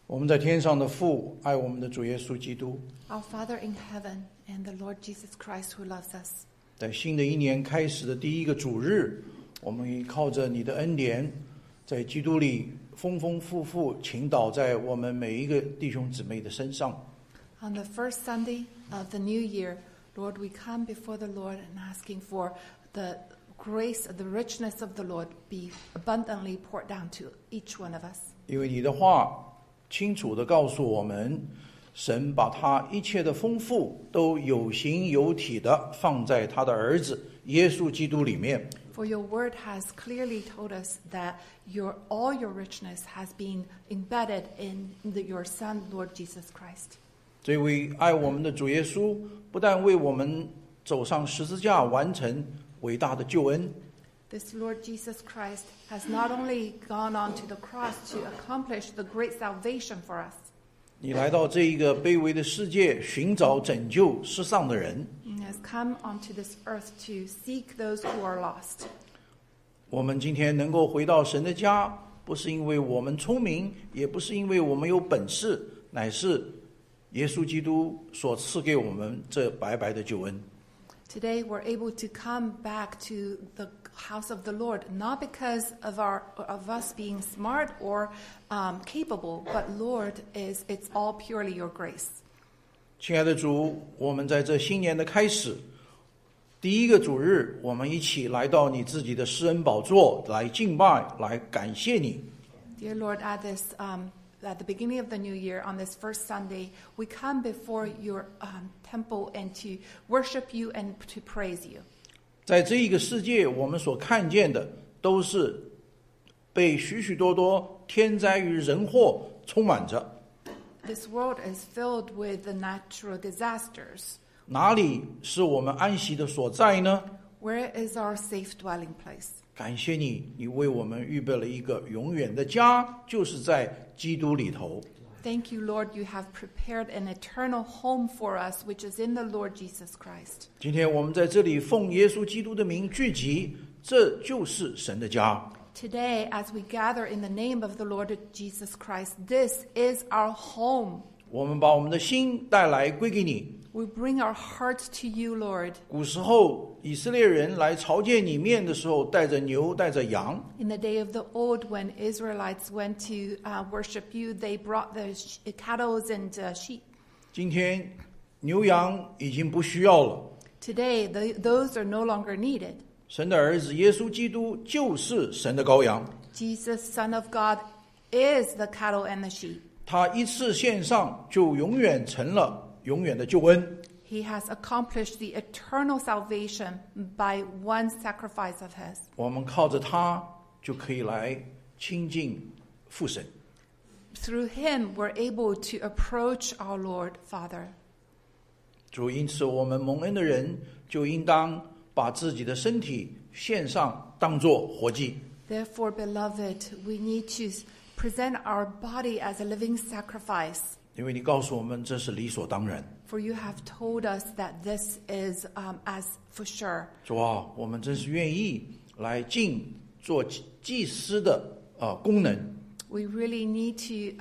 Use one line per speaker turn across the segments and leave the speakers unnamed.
我们在天上的父，爱我们的主耶稣基督，
Our Father in heaven and the Lord Jesus Christ who loves us.
在新的一年开始的第一个主日，我们依靠着你的恩典，在基督里丰丰富富倾倒在我们每一个弟兄姊妹的身上。
On the first Sunday of the new year, Lord, we come before the Lord and asking for the grace, the richness of the Lord be abundantly poured down to each one of us.
因为你的话清楚地告诉我们，神把他一切的丰富都有形有体地放在他的儿子耶稣基督里面。
For your word has clearly told us that all your richness has been embedded in your Son, Lord Jesus Christ.
这位爱我们的主耶稣，不但为我们走上十字架完成伟大的救恩，
This Lord Jesus Christ has not only gone on to the cross to accomplish the great salvation for us.
你来到这一个卑微的世界，寻找拯救世上的人。
He has come onto this earth to seek those who are lost.
我们今天能够回到神的家，不是因为我们聪明，也不是因为我们有本事，乃是耶稣基督所赐给我们这白白的救恩。
Today we're able to come back to the house of the Lord, not because of us being smart or capable, but Lord, it's all purely your grace.
亲爱的主，我们在这新年的开始，第一个主日，我们一起来到你自己的施恩宝座来敬拜，来感谢你。
Dear Lord, at the beginning of the new year, on this first Sunday, we come before your temple and to worship you and to praise you.
在这一个世界，我们所看见的都是被许许多多天灾与人祸充满着。
This world is filled with the natural disasters.
哪里是我们安息的所在呢？
Where is our safe dwelling place?
感谢你，你为我们预备了一个永远的家，就是在基督里头。
Thank you, Lord, you have prepared an eternal home for us, which is in the Lord Jesus Christ.
今天我们在这里奉耶稣基督的名聚集，这就是神的家。
Today, as we gather in the name of the Lord Jesus Christ, this is our home.
我们把我们的心带来归给你。
We bring our hearts to you, Lord.
古时候以色列人来朝见你面的时候，带着牛，带着羊。
In the day of the old, when Israelites went to worship you, they brought the cattle and sheep.
今天牛羊已经不需要了。
Today, those are no longer needed.
神的儿子耶稣基督就是神的羔羊，
Jesus, Son of God, is the cattle and the sheep.
他一次献上就永远成了永远的救恩。
He has accomplished the eternal salvation by one sacrifice of his.
我们靠着他就可以来亲近父神。
Through him, we're able to approach our Lord, Father.
主，因此我们蒙恩的人就应当把自己的身体献上，当作活祭。
Therefore, beloved, we need to present our body as a living sacrifice.
因为你告诉我们这是理所当然。
For you have told us that this is as for sure.
主啊，我们真是愿意来尽做祭司的功能。
We really need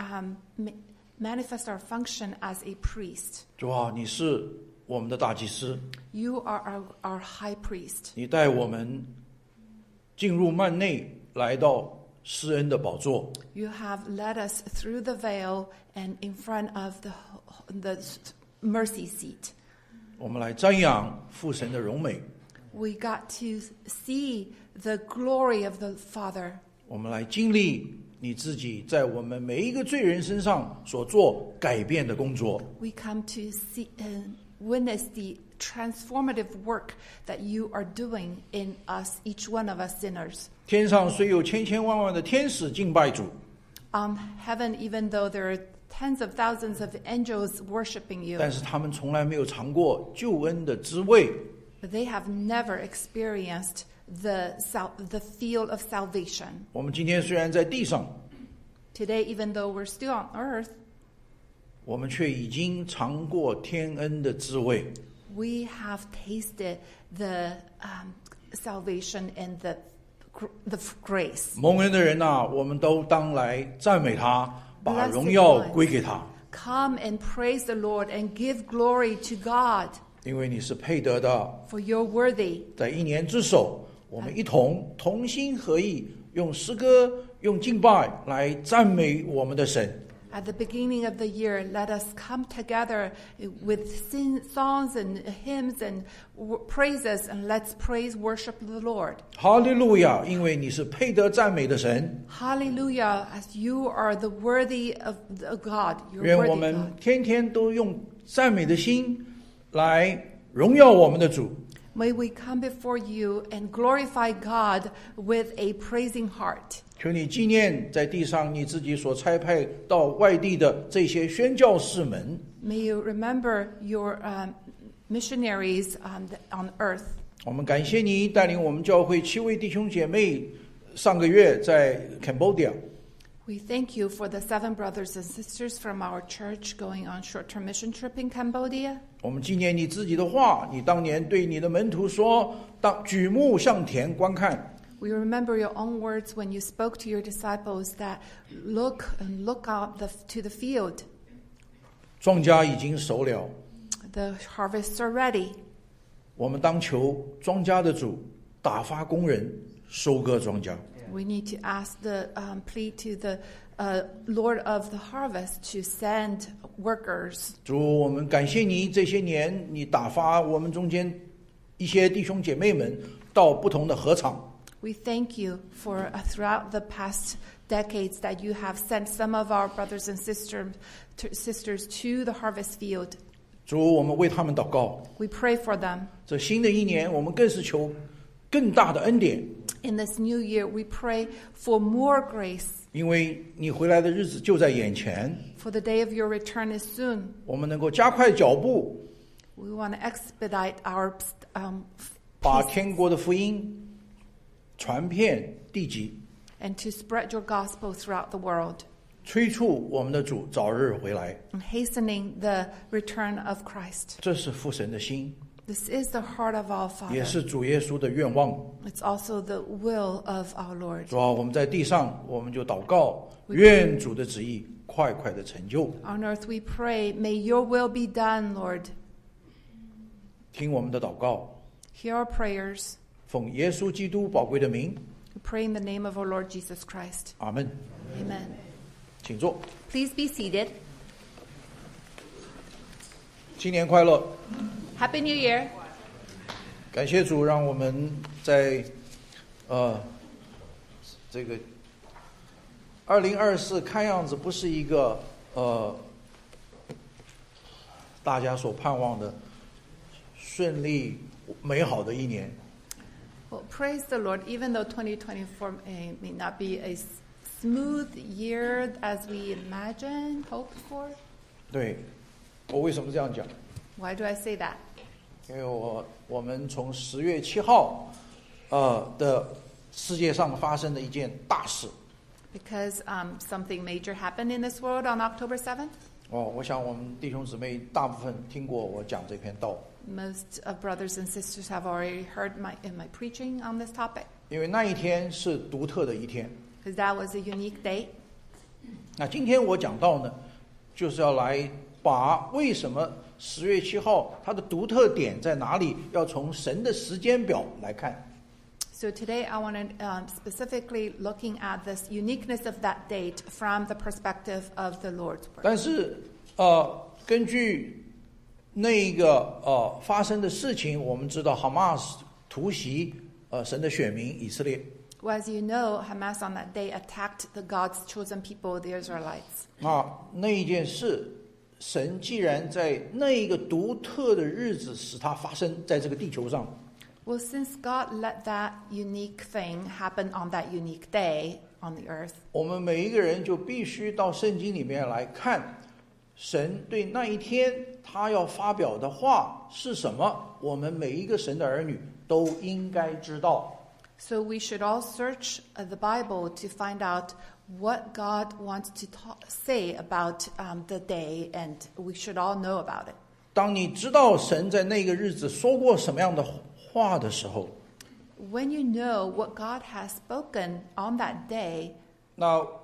to manifest our function as a priest.
主啊，你是我们的大祭司，
You are our high priest.
你带我们进入幔内，来到施恩的宝座。
You have led us through the veil and in front of the mercy seat.
我们来瞻仰父神的荣美，
We got to see the glory of the Father.
我们来经历你自己在我们每一个罪人身上所做改变的工作。
We come to see and witness the transformative work that you are doing in us, each one of us sinners.
天上虽有千千万万的天使敬拜主，
Heaven, even though there are tens of thousands of angels worshiping you,
但是他们从来没有尝过救恩的滋味。
they have never experienced the field of salvation.
我们今天虽然在地上，
Today, even though we're still on earth,
我们却已经尝过天恩的滋味。
we have tasted the salvation and the grace.
蒙恩的人啊，我们都当来赞美他， 把
Blessed
荣耀
one,
归给他，
come and praise the Lord and give glory to God,
因为你是配得的。
for you're worthy.
在一年之首，我们一同心合意，用诗歌、用敬拜来赞美我们的神。
At the beginning of the year, let us come together with songs and hymns and praises, and let's praise, worship the Lord.
哈利路亚！因为你是配得赞美的神。
Hallelujah, as you are the worthy of God. You're
愿我
worthy
们
God.
天天都用赞美的心来荣耀我们的主。
May we come before you and glorify God with a praising heart.
求你纪念在地上你自己所差派到外地的这些宣教士们。
May you remember your missionaries on earth.
我们感谢你带领我们教会7位弟兄姐妹，上个月在 Cambodia。
We thank you for the 7 brothers and sisters from our church going on short-term mission trip in Cambodia.
我们纪念你自己的话，你当年对你的门徒说：“当举目向田观看。”
We remember your own words when you spoke to your disciples that look out to the field.
庄稼已经熟了，
The harvests are ready.
我们当求庄稼的主打发工人收割庄稼。
We need to ask plead to the Lord of the harvest to send workers.
主，我们感谢你这些年，你打发我们中间一些弟兄姐妹们到不同的禾场。
We thank you for throughout the past decades that you have sent some of our brothers and sisters to the harvest field.
主，我们为他们祷告。
We pray for them.
这新的一年，我们更是求更大的恩典，
In this new year, we pray for more grace,
因为你回来的日子就在眼前，
for the day of your return is soon.
我们能够加快脚步，
We want to expedite our
把
peace
天国的福音传遍地极，
and to spread your gospel throughout the world,
催促我们的主早日回来。
and hastening the return of Christ.
这是父神的心，
This is the heart of our
也
Father.
是主耶稣的愿望。
It's also the will of our Lord.
主啊，我们在地上，我们就祷告，愿主的旨意快快的成就。
On earth we pray, may your will be done, Lord.
听我们的祷告，
Hear our prayers.
奉耶稣基督宝贵的名，
We pray in the name of our Lord Jesus Christ.
阿门。
Amen.
请坐。
Please be seated.
新年快乐！
Happy New Year.
感谢主，让我们在这个2024看样子不是一个大家所盼望的顺利美好的一年。
Well, praise the Lord. Even though 2024 may not be a smooth year as we imagine, hoped for.
对，我为什么这样讲？
Why do I say that?
因为我们从10月7号的世界上发生的一件大事。
Because something major happened in this world on October 7th.
我想我们弟兄姊妹大部分听过我讲这篇道。
Most brothers and sisters have already heard my preaching on this topic.
因为那一天是独特的一天。
Because that was a unique day.
那今天我讲到呢，就是要来把为什么10月7号它的独特点在哪里，要从神的时间表来看。
So today I want to specifically looking at this uniqueness of that date from the perspective of the Lord's word.
但是根据那个发生的事情，我们知道哈马斯突袭神的选民以色列。
Well, as you know, Hamas on that day attacked the God's chosen people, the Israelites.
那一件事，神既然在那一个独特的日子使它发生在这个地球上。
Well, since God let that unique thing happen on that unique day on the earth,
我们每一个人就必须到圣经里面来看，神对那一天他要发表的话是什么，我们每一个神的儿女都应该知道。
so we should all search the Bible to find out what God wants to say about the day, and we should all know about it.
当你知道神在那个日子说过什么样的话的时候，
When you know what God has spoken on that day,
那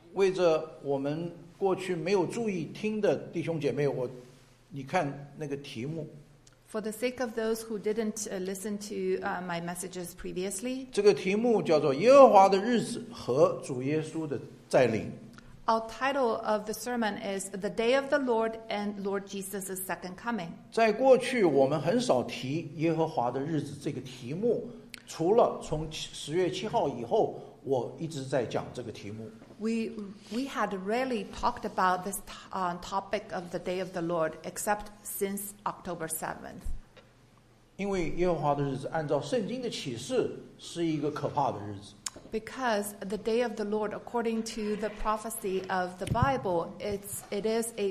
为着我们过去没有注意听的弟兄姐妹，你看那个题目，
For the sake of those who didn't listen to my messages previously,
这个题目叫做耶和华的日子和主耶稣的再临。
our title of the sermon is The Day of the Lord and Lord Jesus' Second Coming.
在过去我们很少提耶和华的日子这个题目，除了从10月7号以后，我一直在讲这个题目。
We had rarely talked about this topic of the Day of the Lord except since October 7th.
因为耶和华的日子按照圣经的启示是一个可怕的日子。
Because the day of the Lord, according to the prophecy of the Bible, it is a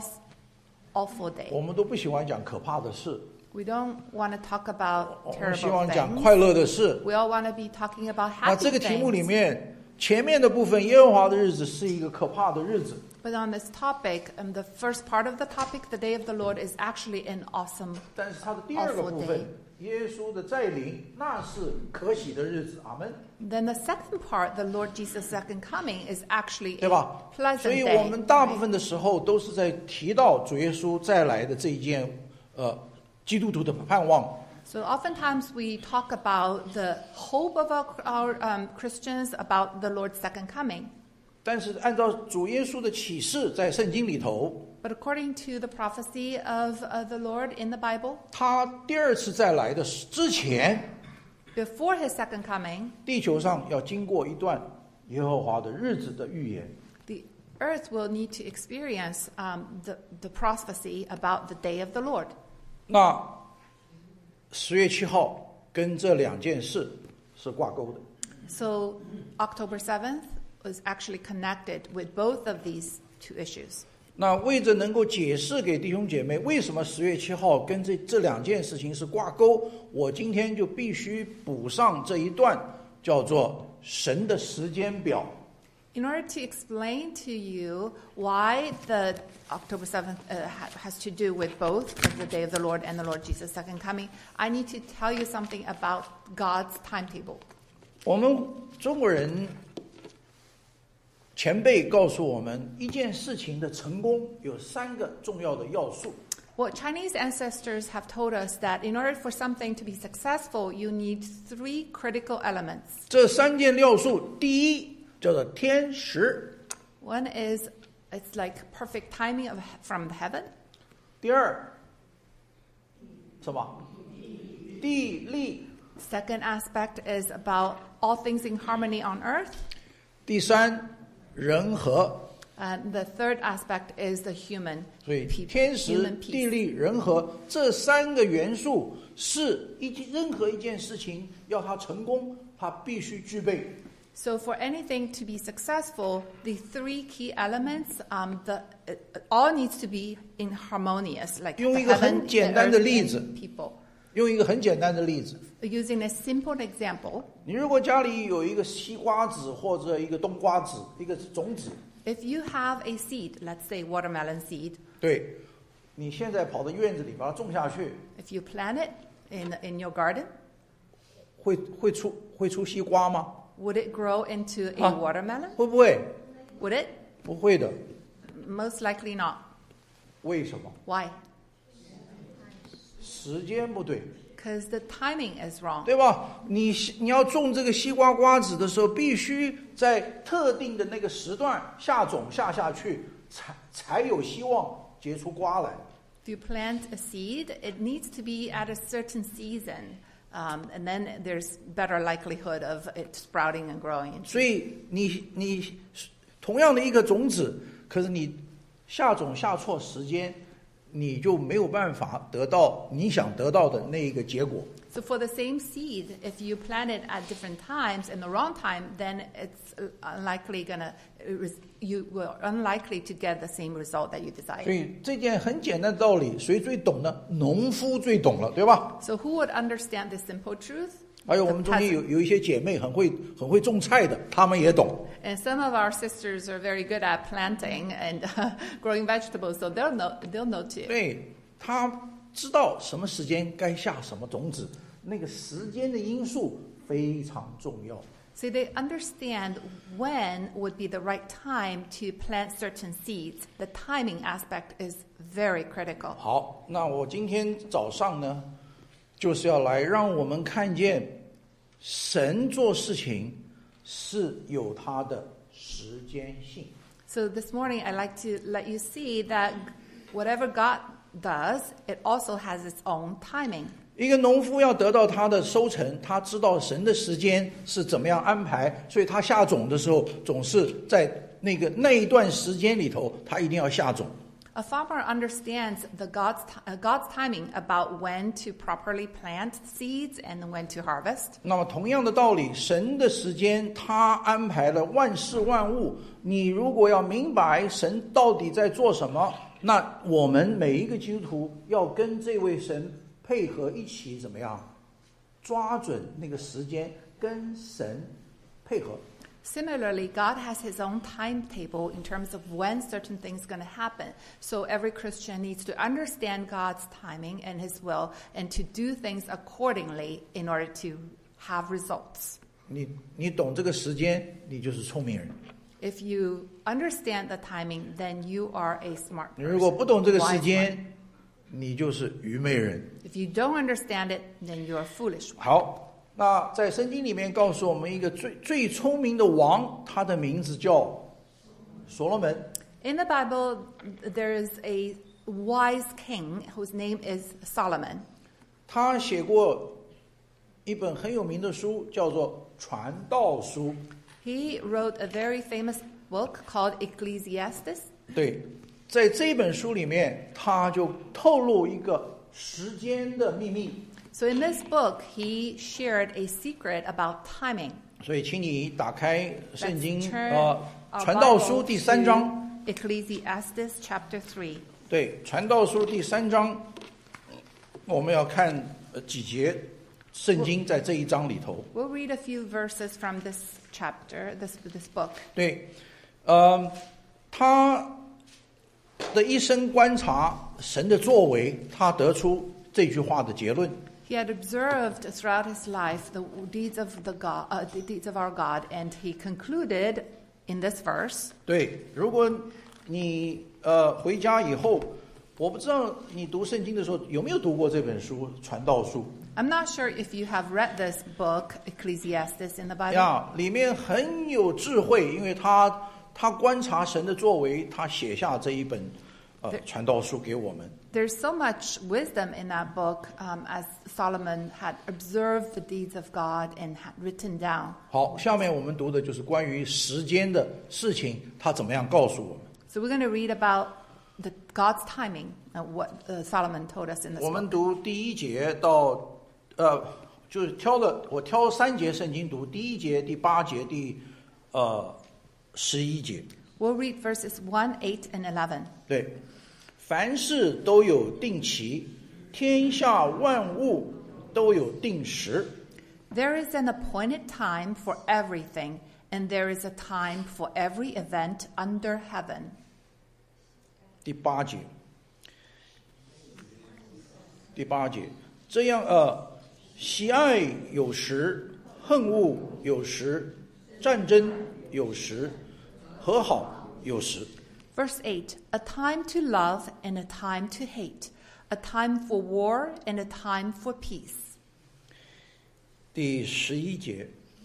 awful day.
我们都不喜欢讲可怕的事，
We don't want to talk about
我们希
terrible
望讲
things.
快乐的事。
We all want to be talking about
那
happy
这个题目里
things.
面前面的部分，耶和华的日子是一个可怕的日子。
But on this topic, the first part of the topic, the day of the Lord, is actually an awesome.
但是它的第二个部
Awful
分
day，
耶稣的再临，那是可喜的日子。阿门，
Then the second part, the Lord Jesus' second coming, is actually
对
a
吧？所
pleasant
以
day.
我们大部分的时候都是在提到主耶稣再来的这一件，基督徒的盼望。
So oftentimes we talk about the hope of our Christians about the Lord's second coming.
但是按照主耶稣的启示，在圣经里头，
But according to the prophecy of the Lord in the Bible,
他第二次再来的之前，
before his second coming,
地球上要经过一段耶和华的日子的预言。
the earth will need to experience the prophecy about the day of the Lord.
那10月7号跟这两件事是挂钩的。
So October 7th was actually connected with both of these two issues.
那为着能够解释给弟兄姐妹为什么10月7号跟这两件事情是挂钩，我今天就必须补上这一段，叫做神的时间表。
In order to explain to you why the October 7th has to do with both the day of the Lord and the Lord Jesus' second coming, I need to tell you something about God's timetable.
我们中国人前辈告诉我们，一件事情的成功有3个重要的要素。
Well, Chinese ancestors have told us that in order for something to be successful, you need 3 critical elements.
这3件要素，第一叫做天时，
One is it's like perfect timing from the heaven.
第二什么？地利。
Second aspect is about all things in harmony on earth.
第三，人和。
And the third aspect is the human
所以
people,
天时、
human
地
peace.
利、人和这3个元素是任何一件事情要它成功，它必须具备。
So for anything to be successful, the 3 key elements, all needs to be in harmonious, like the
用一个
heaven,
很
the
简单的
earth,
例子。
and people.
用一个很简单的例子，
Using a simple example,
你如果家里有一个西瓜籽或者一个冬瓜籽，一个种子，
if you have a seed, let's say watermelon seed,
对，你现在跑到院子里把它种下去，
if you plant it in your garden,
会出西瓜吗？
would it grow into a watermelon?
会不会？
Would it?
不会的。
Most likely not.
为什么？
Why?
时间不对，
Because the timing is wrong.
对吧？你要种这个西瓜籽的时候，必须在特定的那个时段下种下去，才有希望结出瓜来。
If you plant a seed, it needs to be at a certain season, and then there's better likelihood of it sprouting and growing.
所以你同样的一个种子，可是你下种下错时间，你就没有办法得到你想得到的那一个结果。
So for the same seed, if you plant it at different times in the wrong time, then it's you will unlikely to get the same result that you
所
desire.
以这件很简单的道理，谁最懂呢？农夫最懂了，对吧？
So who would understand this simple truth?
还有我们中间有一些姐妹很会种菜的，她们也懂。
And some of our sisters are very good at planting and growing vegetables, so they'll know too.
对，她知道什么时间该下什么种子，那个时间的因素非常重要。
So they understand when would be the right time to plant certain seeds. The timing aspect is very critical.
好，那我今天早上呢，就是要来让我们看见神做事情是有他的时间性。
So this morning, I'd like to let you see that whatever God does, it also has its own timing.
一个农夫要得到他的收成，他知道神的时间是怎么样安排，所以他下种的时候，总是在那一段时间里头，他一定要下种。
A farmer understands God's timing about when to properly plant seeds and when to harvest.
那么同样的道理，神的时间他安排了万事万物，你如果要明白神到底在做什么，那我们每一个基督徒要跟这位神配合一起怎么样抓准那个时间跟神配合。
Similarly, God has his own timetable in terms of when certain things are going to happen. So every Christian needs to understand God's timing and his will and to do things accordingly in order to have results.
你懂这个时间，你就是聪明人。
If you understand the timing, then you are a smart
你如果不懂这个时
person, wise
间
one.，
你就是愚昧人。
If you don't understand it, then you're a foolish one.
好。那在圣经里面告诉我们一个最聪明的王，他的名字叫所罗门。
In the Bible, there is a wise king whose name is Solomon.
他写过一本很有名的书，叫做《传道书》。
He wrote a very famous book called Ecclesiastes.
对，在这本书里面，他就透露一个时间的秘密。
So in this book, he shared a secret about timing.
所以，请你打开圣经
Let's turn our
传道
Bible
书第3章。
to Ecclesiastes chapter 3.
对，传道书第3章，我们要看几节圣经在这一章里头。
We'll read a few verses from this chapter, this book.
对，他的一生观察神的作为，他得出这句话的结论。
He had observed throughout his life the deeds of our God, and he concluded in this verse.
对，如果你回家以后，我不知道你读圣经的时候有没有读过这本书《传道书》。
I'm not sure if you have read this book, Ecclesiastes, in the Bible.
呀，里面很有智慧，因为他观察神的作为，他写下这一本传道书给我们。
There's so much wisdom in that book, as Solomon had observed the deeds of God and had written down.
好，下面我们读的就是关于时间的事情，他怎么样告诉我们。
So we're going to read about God's timing, what Solomon told us in this
我们
book.
读第1节到就是我挑3节圣经读，第1节、第8节、第11节。
We'll read verses 1, 8, and 11.
对，凡事都有定期，天下万物都有定时。
There is an appointed time for everything, and there is a time for every event under heaven.
第8节，这样喜爱有时，恨恶有时，战争有时，和好有时。
Verse 8, a time to love and a time to hate, a time for war and a time for peace.
第11节，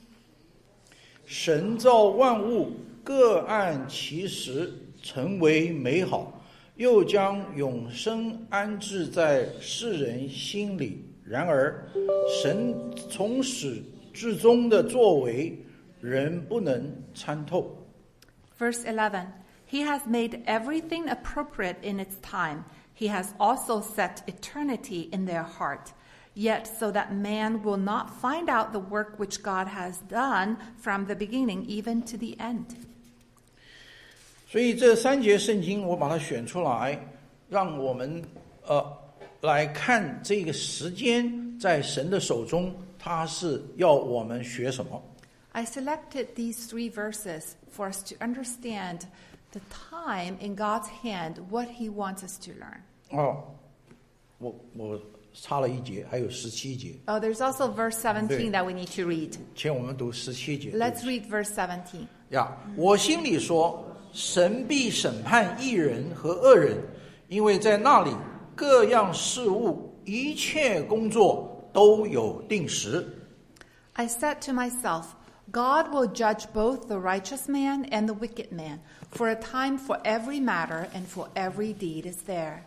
神造万物，各按其时，成为美好，又将永生安置在世人心里。然而，神从始至终的作为，人不能参透。
Verse 11, he has made everything appropriate in its time. He has also set eternity in their heart. Yet so that man will not find out the work which God has done from the beginning even to the end.
所以这3节圣经我把它选出来，让我们来看这个时间在神的手中，他是要我们学什么。
I selected these 3 verses for us to understand the time in God's hand, what he wants us to learn.
我差了一节，还有17节。
Oh, there's also verse 17
对。
that we need to read.
请我们读17节。
Let's read verse 17.
呀，我心里说，神必审判义人和恶人，因为在那里各样事物、一切工作都有定时。
I said to myself, God will judge both the righteous man and the wicked man, for a time for every matter and for every deed is there.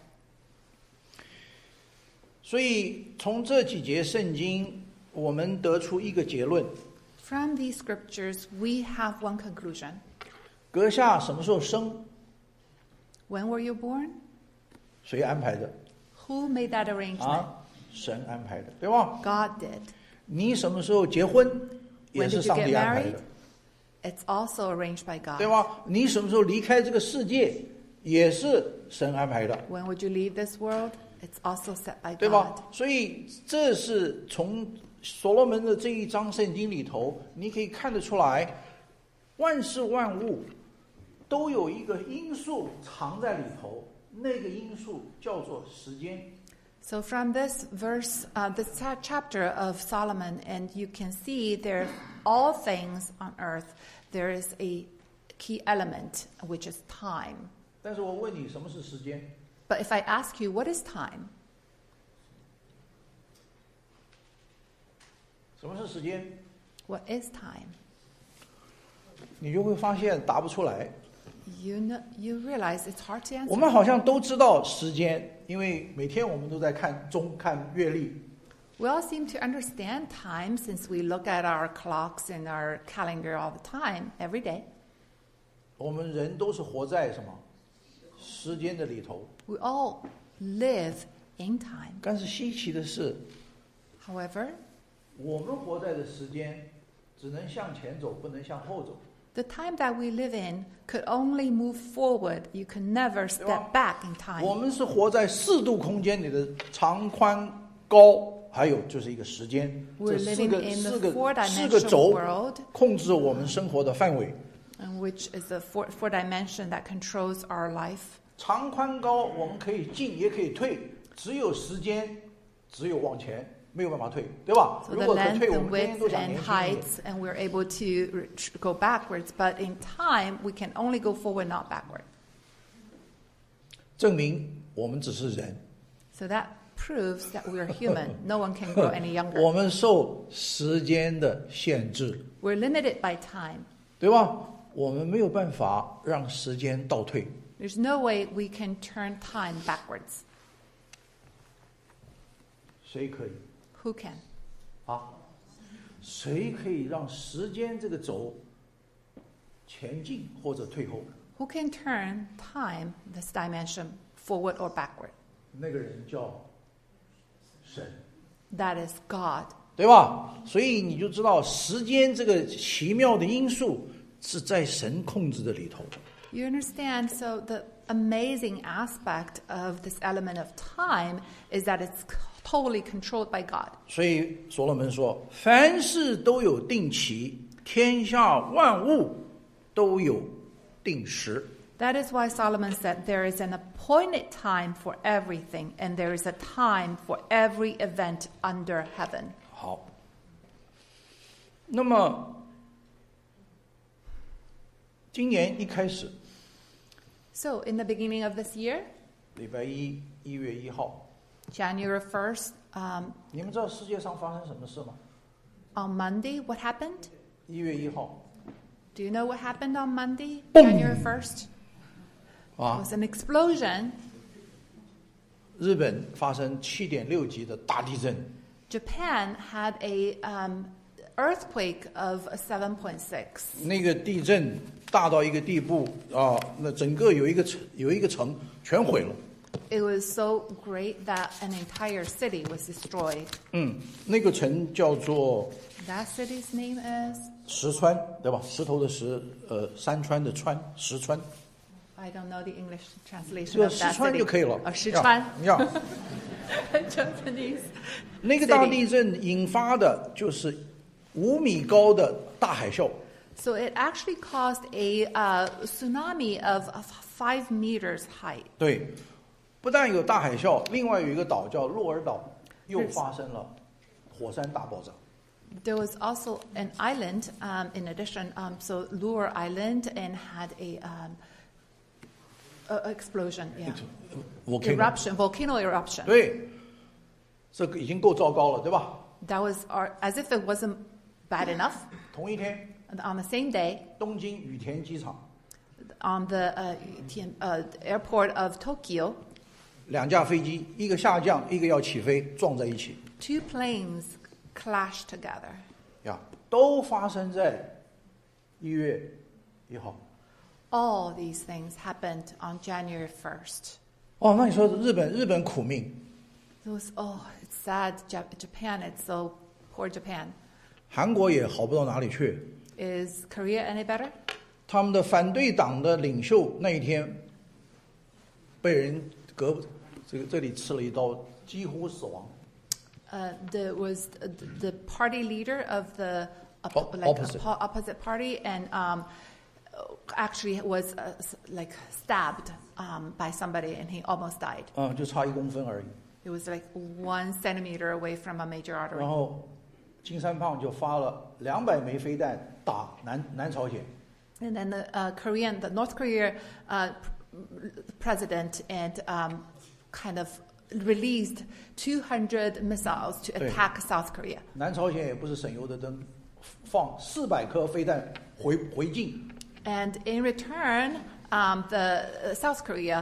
所以从这几节圣经，我们得出一个结论：
From these scriptures, we have one conclusion.
阁下什么时候生，
When were you born?
谁安排的？
Who made that arrangement?
啊，神安排的，对吧？
God did.
你什么时候结婚，也
When
是
did you
上
get
帝安排
married?
的，
It's also arranged by
对
God.
吧？你什么时候离开这个世界，也是神安排的。
When would you leave this world? It's also set by
对吧
God.？
所以这是从所罗门的这一章圣经里头，你可以看得出来，万事万物都有一个因素藏在里头，那个因素叫做时间。
So from this verse, this chapter of Solomon, and you can see there, all things on earth, there is a key element, which is time.
但是我问你，什么是时间？
But if I ask you, what is time?
什么是时间？
What is time?
你就会发现答不出来。
You realize it's hard to
我
answer.
们好像都知道时间，因为每天我们都在看月历。
We all seem to understand time since we look at our clocks and our calendar all the time, every day.
我们人都是活在什么时间的里头。
We all live in time.
但是稀奇的是，
However,
我们活在的时间只能向前走，不能向后走。
the time that we live in could only move forward. You can never step back in
我
time.
们是活在4度空间里的长宽高，还有就是一个时间，
We're
这
living in the
四个
four-dimensional
轴
world,
控制我们生活的范围。
and which is the four dimension that controls our life.
长宽高我们可以进也可以退，只有时间，只有往前，没有办法退，对吧？
So
如
the
果可
length
退，我
and
们天天都
width
想
and
年轻一点。
heights, and we're able to go backwards. But in time, we can only go forward, not backward.
证明我们只是人，
So that proves that we are human. No one can grow any
我
younger.
们受时间的限制，
We're limited by time.
对吧？我们没有办法让时间倒退。
There's no way we can turn time backwards.
谁可以
Who can?
啊？谁可以让时间这个轴前进或者退后？
Who can turn time, this dimension, forward or backward?
那个人叫神，
That is God.
对吧？所以你就知道时间这个奇妙的因素是在神控制的里头。
You understand? So the amazing aspect of this element of time is that it's totally controlled by God.
所以所罗门说：“凡事都有定期，天下万物都有定时。”
That is why Solomon said there is an appointed time for everything, and there is a time for every event under heaven.
好，那么今年一开始，
So in the beginning of this year,
礼拜一1月1号，
January 1st,
你们知道世界上发生什么事吗？
on Monday, what happened?
1月1号
Do you know what happened on Monday,
Boom.
January 1st? It
啊，
was an explosion.
日本发生7.6级的大地震，
Japan had a earthquake of 7.6.
那个地震大到一个地步啊，那整个有一个城全毁了。
It was so great that an entire city was destroyed.
那个城叫做
That city's name is?
石川，对吧？石头的石，山川的川，石川。
I don't know the English
这
translation
个
of
石
that
川
city.
就可以了。
石川。
呀，
Japanese.
那个大地震引发的就是5米高的大海啸。
So it actually caused a tsunami of 5 meters height.
对，不但有大海啸，另外有一个岛叫鹿儿岛。 又发生了火山大爆炸。
There was also an island, in addition, so Lure Island, and had a explosion, yeah, volcano eruption.
对，这个已经够糟糕了，对吧？
That was as if it wasn't bad enough.
同一天，
And on the same day,
东京羽田机场
on the airport of Tokyo,
2架飞机，一个下降，一个要起飞，撞在一起，
two planes clashed together.
呀，都发生在1月1号。
All these things happened on January 1st.
哦，那你说日本苦命，
It was, it's sad. Japan, it's so poor Japan.
韩国也好不到哪里去。
Is Korea any better?
他们的反对党的领袖那一天被人这里刺了一刀，几乎死亡。
There was the party leader of the opposite party, and actually was like stabbed by somebody, and he almost died.
就差1公分而已。
It was like 1 centimeter away from a major
然
artery.
后金三胖就发了200枚飞弹打南朝鲜。
And then the North Korea president and kind of released 200 missiles to attack South Korea.
南朝鲜也不是省油的灯，放400颗飞弹回敬。
And in return, the South Korea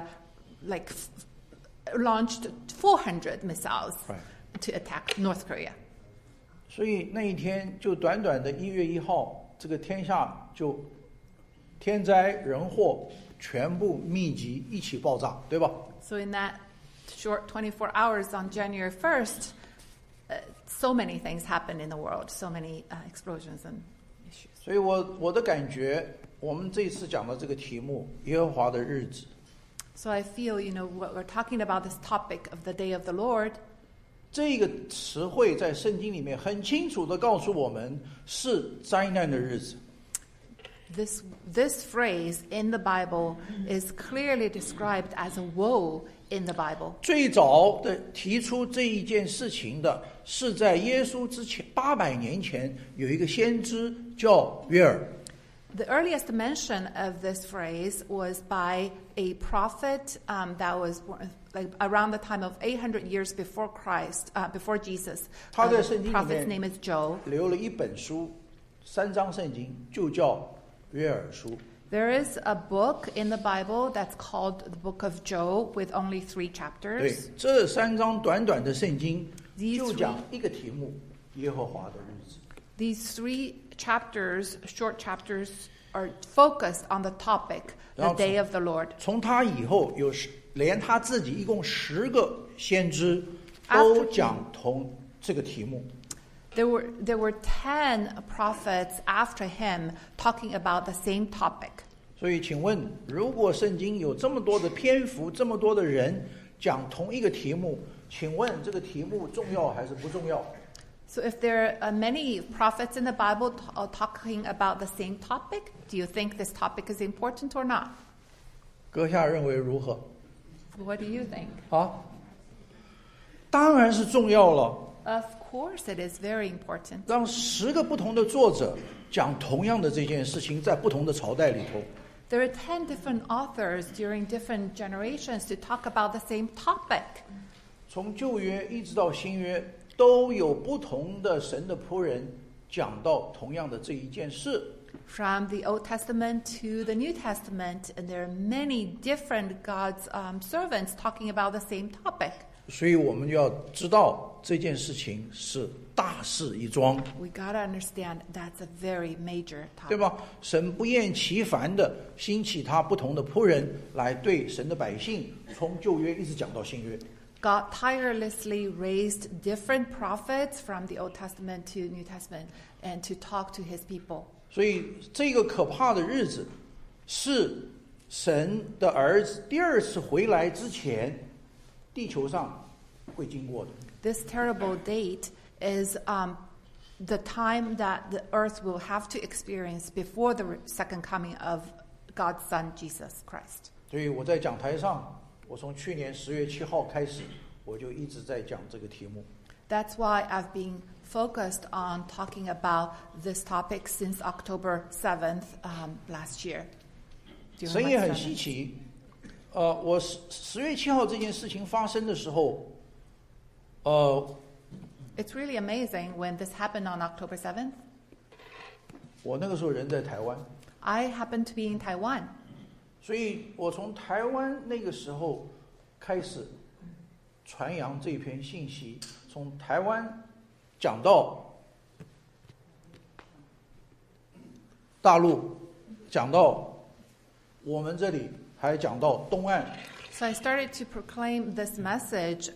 launched 400 missiles to attack North Korea.
所以那一天就短短的1月1号，这个天下就天灾人祸全部密集一起爆炸，对吧？
So in that short 24 hours on January 1st, so many things happened in the world, so many explosions and issues.
所以我的感觉，我们这一次讲的这个题目“耶和华的日子”
So I feel, what we're talking about, this topic of the day of the Lord,
这个词汇在圣经里面很清楚的告诉我们是灾难的日子。
this phrase in the Bible is clearly described as a woe in the Bible.
最早的提出这一件事情的是在耶稣之前800年前有一个先知叫约尔。
The earliest mention of this phrase was by a prophet that was like around the time of 800 years before Christ, before Jesus. The prophet's name is Joel.
留了一本书，3章圣经就叫约尔书。
There is a book in the Bible that's called the Book of Joel with only 3 chapters.
对，这3章短短的圣经就讲一个题目：耶和华的日子。
These 3 chapters, short chapters, are focused on the topic, the day of the Lord.
从他以后连他自己一共10个先知都讲同这个题目。
There were 10 prophets after him talking about the same topic.
所以，请问，如果圣经有这么多的篇幅，这么多的人讲同一个题目，请问这个题目重要还是不重要？
So if there are many prophets in the Bible talking about the same topic, do you think this topic is important or not?
阁下认为如何？
What do you think?
当然是重要了。
Of course it is very important.
让10个不同的作者讲同样的这件事情，在不同的朝代里头。
There are 10 different authors during different generations to talk about the same topic.
从旧约一直到新约，都有不同的神的仆人讲到同样的这一件事。
From the Old Testament to the New Testament, and there are many different God's servants talking about the same topic.
所以我们要知道这件事情是大事一桩。
We gotta understand that's a very major
对
topic.
吧？神不厌其烦的兴起他不同的仆人来对神的百姓，从旧约一直讲到新约。
God tirelessly raised different prophets from the Old Testament to New Testament and to talk to his people.
所以这个可怕的日子是神的儿子第2次回来之前，地球上会经过的。
This terrible date is the time that the earth will have to experience before the second coming of God's Son, Jesus Christ.
所以我在讲台上，我从去年10月7号开始，我就一直在讲这个题目。
That's why I've been focused on talking about this topic since October 7th last year.
神也很稀奇，我10月7号这件事情发生的时候，
It's really amazing when this happened on October 7th.
我那个时候人在台湾，
I happened to be in Taiwan.
所以我从台湾那个时候开始传扬这篇信息，从台湾讲到大陆，讲到我们这里，还讲到东岸。
So I started to proclaim this message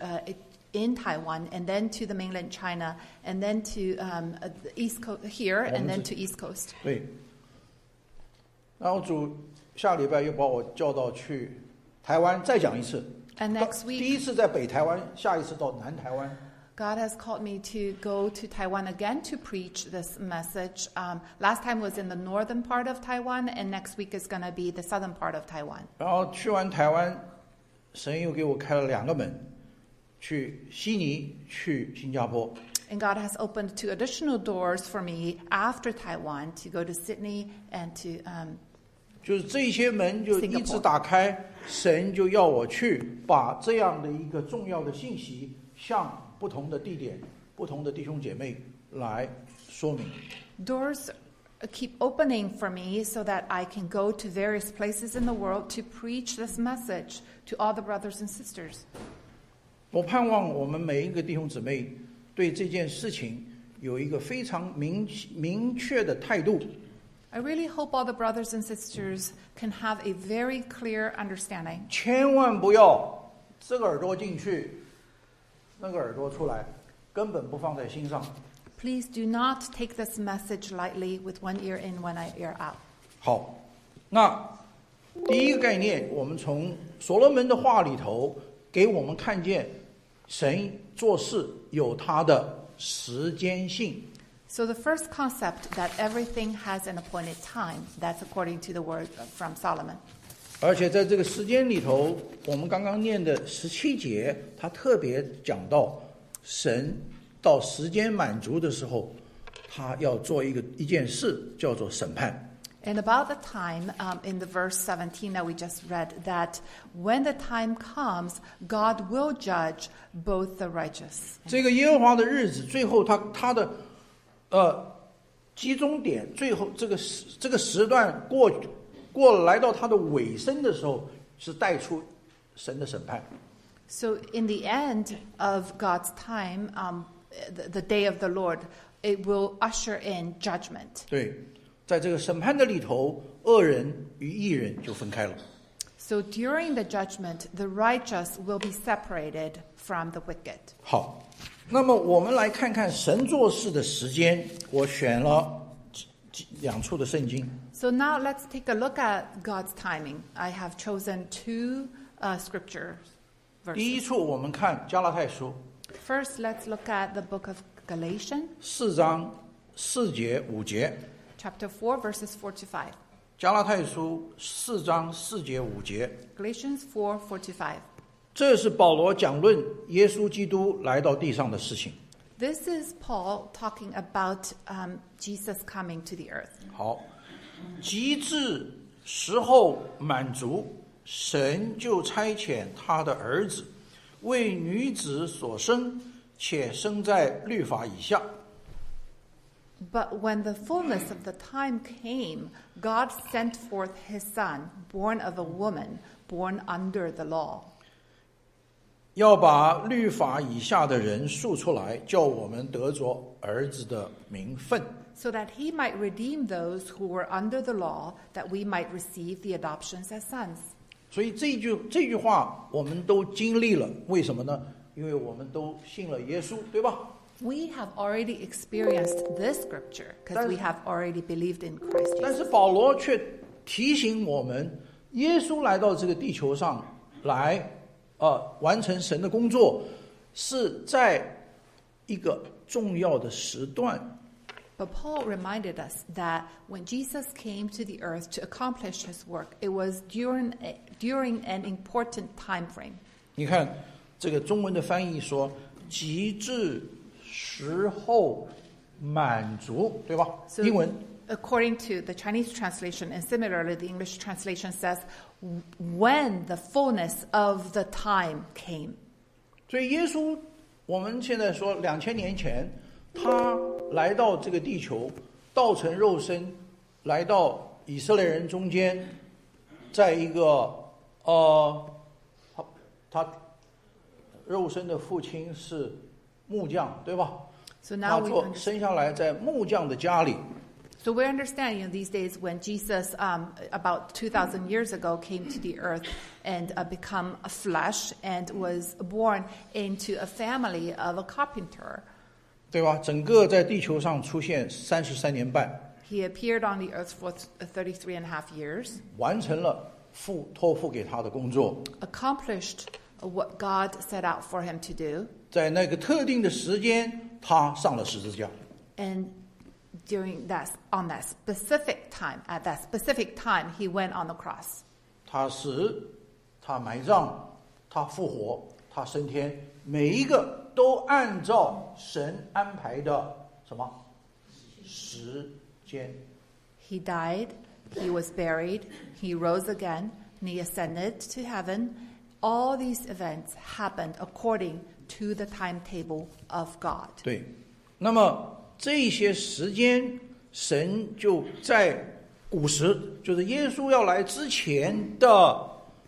in Taiwan, and then to the mainland China, and then to the East Coast here, and then to East Coast.
对。然后主下礼拜又把我叫到去台湾再讲一次。
And next
第
week,
一次在北台湾，下一次到南台湾。
God has called me to go to Taiwan again to preach this message. Last time was in the northern part of Taiwan, and next week is going to be the southern part of Taiwan.
然后去完台湾，神又给我开了2个门，去悉尼，去新加坡。
And God has opened 2 additional doors for me after Taiwan to go to Sydney and to
就是这些门就一直打开，神就要我去把这样的一个重要的信息向不同的地点、不同的弟兄姐妹来说明。
doors keep opening for me so that I can go to various places in the world to preach this message to all the brothers and sisters.
我盼望我们每一个弟兄姊妹对这件事情有一个非常明确的态度。
I really hope all the brothers and sisters can have a very clear understanding.
千万不要这个耳朵进去，那个耳朵出来，根本不放在心上。
Please do not take this message lightly with one ear in, one ear out.
好，那第一个概念，我们从所罗门的话里头给我们看见，神做事有他的时间性。
So the first concept that everything has an appointed time, that's according to the word from Solomon.
而且在这个时间里头，我们刚刚念的17节，他特别讲到，神到时间满足的时候，他要做一件事，叫做审判。
And about the time, in the verse 17 that we just read, that when the time comes, God will judge both the righteous.
这个耶和华的日子，最后他的集中点，最后这个时段过了，来到它的尾声的时候，是带出神的审判。
So in the end of God's time, the day of the Lord, it will usher in judgment.
对，在这个审判的里头，恶人与义人就分开了。
So during the judgment, the righteous will be separated from the wicked.
好，那么我们来看看神做事的时间，我选了2处的圣经。
So now let's take a look at God's timing. I have chosen 2 scripture
第一
verses.
处我们看加拉太书
First, let's look at the book of Galatians,
4章4节5节。
chapter 4, verses 4 to 5.
加拉太书4章4节5节，
Galatians 4, 4 to 5.
这是保罗讲论耶稣基督来到地上的事情。
This is Paul talking about Jesus coming to the earth.
好，及至时候满足，神就差遣他的儿子，为女子所生，且生在律法以下。
But when the fullness of the time came, God sent forth his son, born of a woman, born under the law.
要把律法以下的人赎出来，叫我们得着儿子的名分。
So that he might redeem those who were under the law, that we might receive the adoptions as sons.
所以这句话我们都经历了，为什么呢？因为我们都信了耶稣，对吧？
We have already experienced this scripture because we have already believed in Christ
但
Jesus.
是保罗却提醒我们，耶稣来到这个地球上来，完成神的工作，是在一个重要的时段。
But Paul reminded us that when Jesus came to the earth to accomplish his work, it was during an important time frame.
你看这个中文的翻译说，及至时候满足，对吧？
So
英文
according to the Chinese translation, and similarly the English translation says, when the fullness of the time came.
所以耶稣，我们现在说2000年前，他来到这个地球，道成肉身，来到以色列人中间，在一个他肉身的父亲是木匠，对吧？
So now
他
we
生下来在木匠的家里。
So we understand, these days when Jesus, about 2,000 years ago, came to the earth and become a flesh and was born into a family of a carpenter.
对吧？整个在地球上出现33年半，
He appeared on the earth for 33 and a half years,
完成了父托付给他的工作。
accomplished what God set out for him to do,
在那个特定的时间，他上了十字架。
and on that specific time, at that specific time, he went on the cross.
他死，他埋葬，他复活，他升天，每一个都按照神安排的什么时间。
He died, he was buried, he rose again, and he ascended to heaven. All these events happened according to the timetable of God.
对，那么这些时间，神就在古时，就是耶稣要来之前的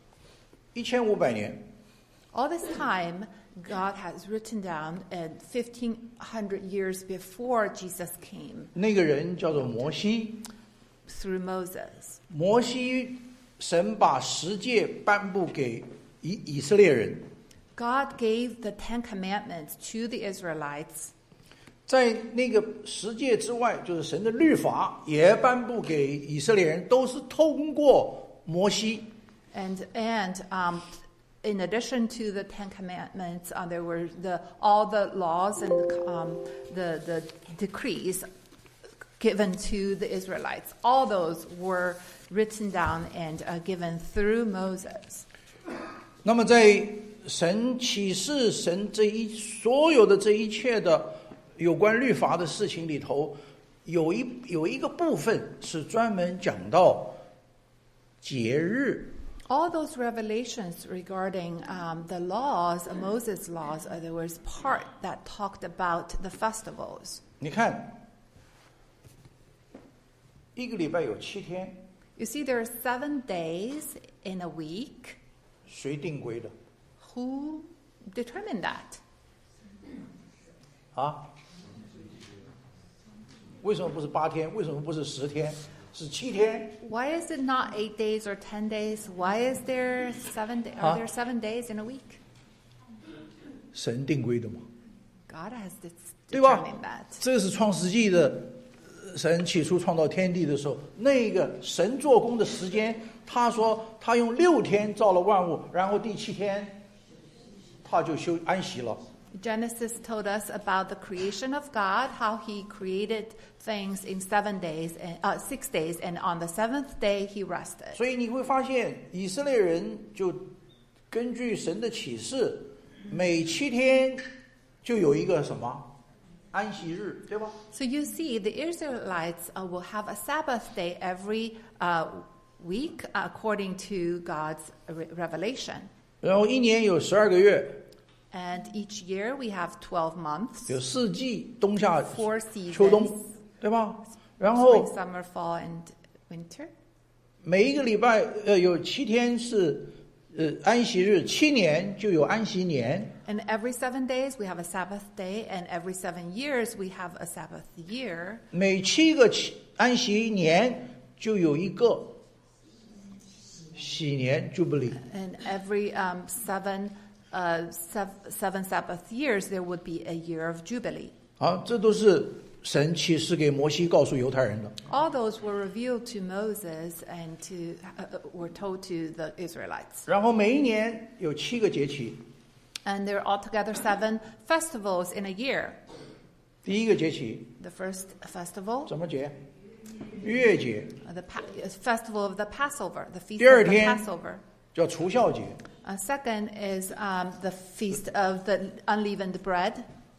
1500年。
All this time, God has written down 1,500 years before Jesus came
那个人叫做摩西，
through Moses.
摩西，神把十诫颁布给以色列人，
God gave the Ten Commandments to the Israelites.
在那个十诫之外，就是神的律法也颁布给以色列人，都是通过摩西。
And in addition to the Ten Commandments, there were all the laws and the decrees given to the Israelites. All those were written down and given through Moses.
那么在神启示神所有的这一切的有关律法的事情里头，有一个部分是专门讲到节日。
All those revelations regarding the laws, Moses' laws, there was part that talked about the festivals.
你看，一个礼拜有7天，
You see, there are 7 days in a week.
谁定规的？
Who determined that?
啊？为什么不是8天？为什么不是10天？是7天？
Why is it not 8 days or 10 days? Why is there 7 days? Are there 7 days in a week?
神定规的嘛，
God has
对吧
determined that.
这是创世纪的神起初创造天地的时候，那个神做工的时间，他说他用6天造了万物，然后第7天他就安息了。
Genesis told us about the creation of God, how he created things in 6 days, and on the 7th day he rested.
所以你会发现，以色列人就根据神的启示，每7天就有一个什么安息日，对吧？
So you see, the Israelites will have a Sabbath day every week according to God's revelation.
然后一年有12个月，
And each year we have 12 months,
有4季，冬夏
4
秋冬
seasons,
对吧？然
spring,
后
summer, fall, and winter.
每一个礼拜有7天是安息日，7年就有安息年。
And every 7 days we have a Sabbath day, and every 7 years we have a Sabbath year.
每7个安息年就有一个喜年 Jubilee。
And every seven Sabbath years there would be a year of Jubilee.
好，这都是神启示给摩西告诉犹太人的。
All those were revealed to Moses and were told to the Israelites.
然后每一年有7个节期，
And there are altogether 7 festivals in a year.
第一个节期
The first festival,
什么节？逾越节，
the festival of the Passover, the feast
第二
of the
天
Passover.
叫除酵节，
Second is the feast of the unleavened bread.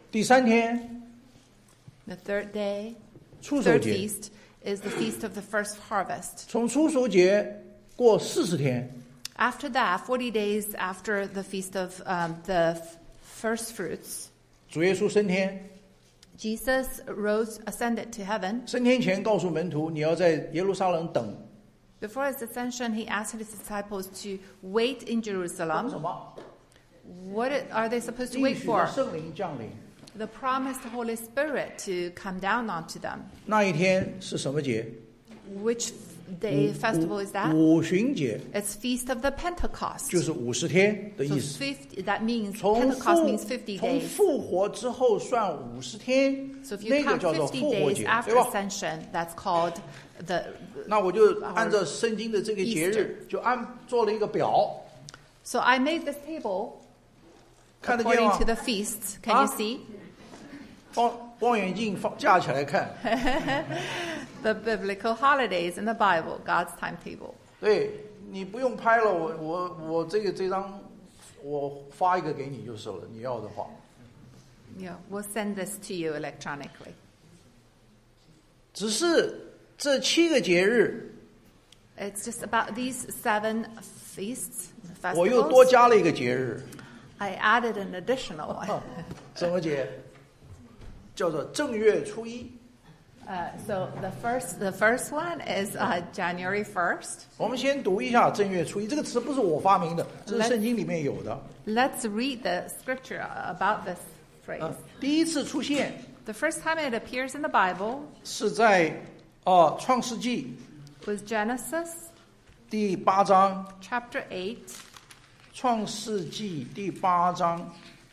第3天
The third day,
初守
third
节，
feast, is the feast of the first harvest.
从初守节过40天，
After that, 40 days after the feast of the first fruits,
主耶稣升天，
Jesus rose, ascended to heaven.
升天前告诉门徒，你要在耶路撒冷等
Before his ascension, he asked his disciples to wait in
什
Jerusalem.
么？
What are they supposed to
应
wait
许
for?
的圣灵降临。
The promised Holy Spirit to come down onto them.
那一天是什么节？
Which day festival is that?
五旬节，
It's Feast of the Pentecost.
就是50天的
So
意思。
that means
从
Pentecost means 50
从
days.
复活之后算50天，
So if you
那个
count
叫做
50
复活
days
节，
after
对吧？
ascension, that's called the.
那我就按照圣经的这个节日，就做了一个表，
So I made this table
看得见
according
吗
to？the feasts. Can you see?
望远镜架起来看，
The biblical holidays in the Bible, God's timetable.
对你不用拍了，我这张我发一个给你就是了，你要的话。
Yeah, we'll send this to you electronically.
只是这7个节日，
It's just about these 7 feasts,
我又多
festivals.
加了一个节日，
I added an additional one.
什么节？叫做正月初一。
So the first one is January 1st.
我们先读一下正月初一这个词，不是我发明的，这是圣经里面有的。
Let's read the scripture about this phrase.
第一次出现
The first time it appears in the Bible
是在创世纪
was Genesis
第8章，
chapter 8.
创世纪第8章，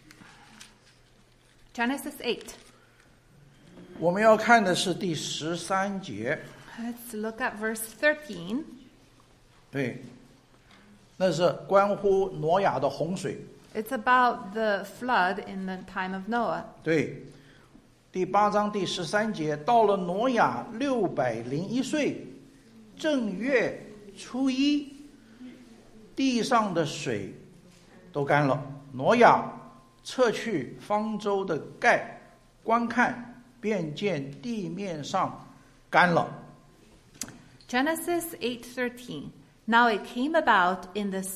Genesis 8.
我们要看的是第13节。
Let's look at verse 13.
对，那是关乎挪亚的洪水。
It's about the flood in the time of Noah.
对，第8章第13节，到了挪亚601岁，正月初一，地上的水都干了。挪亚撤去方舟的盖，观看，便见地面上干了。
Genesis 8:13. Now it came about in the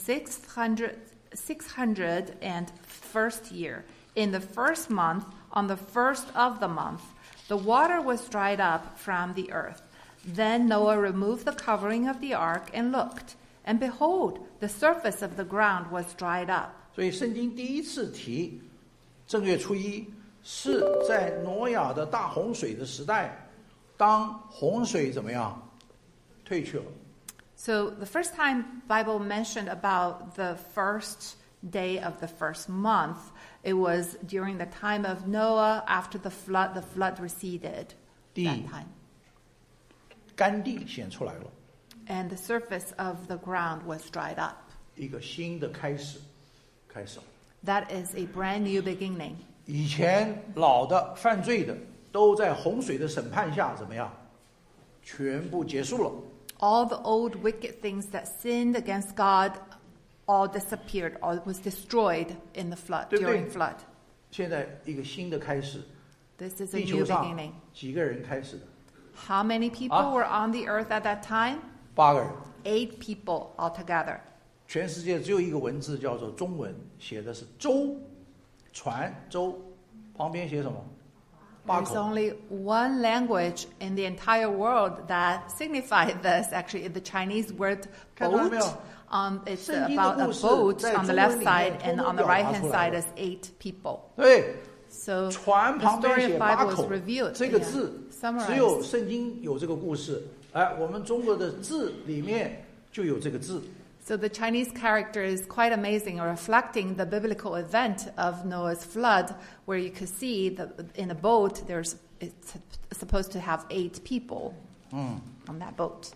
601st year, in the first month, on the first of the month, the water was dried up from the earth. Then Noah removed the covering of the ark and looked, and behold, the surface of the ground was dried up.
所以圣经第一次提正月初一，是在挪亚的大洪水的时代，当洪水怎么样退去了。
So the first time Bible mentioned about the first day of the first month, it was during the time of Noah after the flood receded. That time.
干地显出来了，
And the surface of the ground was dried up.
一个新的开始，开始了。
That is a brand new beginning.
以前老的犯罪的都在洪水的审判下怎么样？全部结束了。
All the old wicked things that sinned against God all disappeared or was destroyed in the flood,
对不对？
during flood.
现在一个新的开始，
This is a
地
new
球上
beginning.
几个人开始的？
How many people were on the earth at that time?
8个人。
8 people altogether.
全世界只有一个文字叫做中文，写的是舟，船舟，旁边写什么？8
There's
口。
only one language in the entire world that signified this. Actually, the Chinese word
看到了没有？
boat. It's
圣经的
about a
故事
boat
在
on the
中文
left
里面
side,
通
and
通
on the
表达
right hand
出来
side
了。
is 8 people.
对，
So
船
the
旁边
story
写
of
8
Bible is
口
revealed.
这个
yeah,
字，
summarized.
只有圣经有这个故事。哎，我们中国的字里面就有这个字。
So the Chinese character is quite amazing, reflecting the biblical event of Noah's flood, where you could see that in a boat it's supposed to have 8 people on that boat.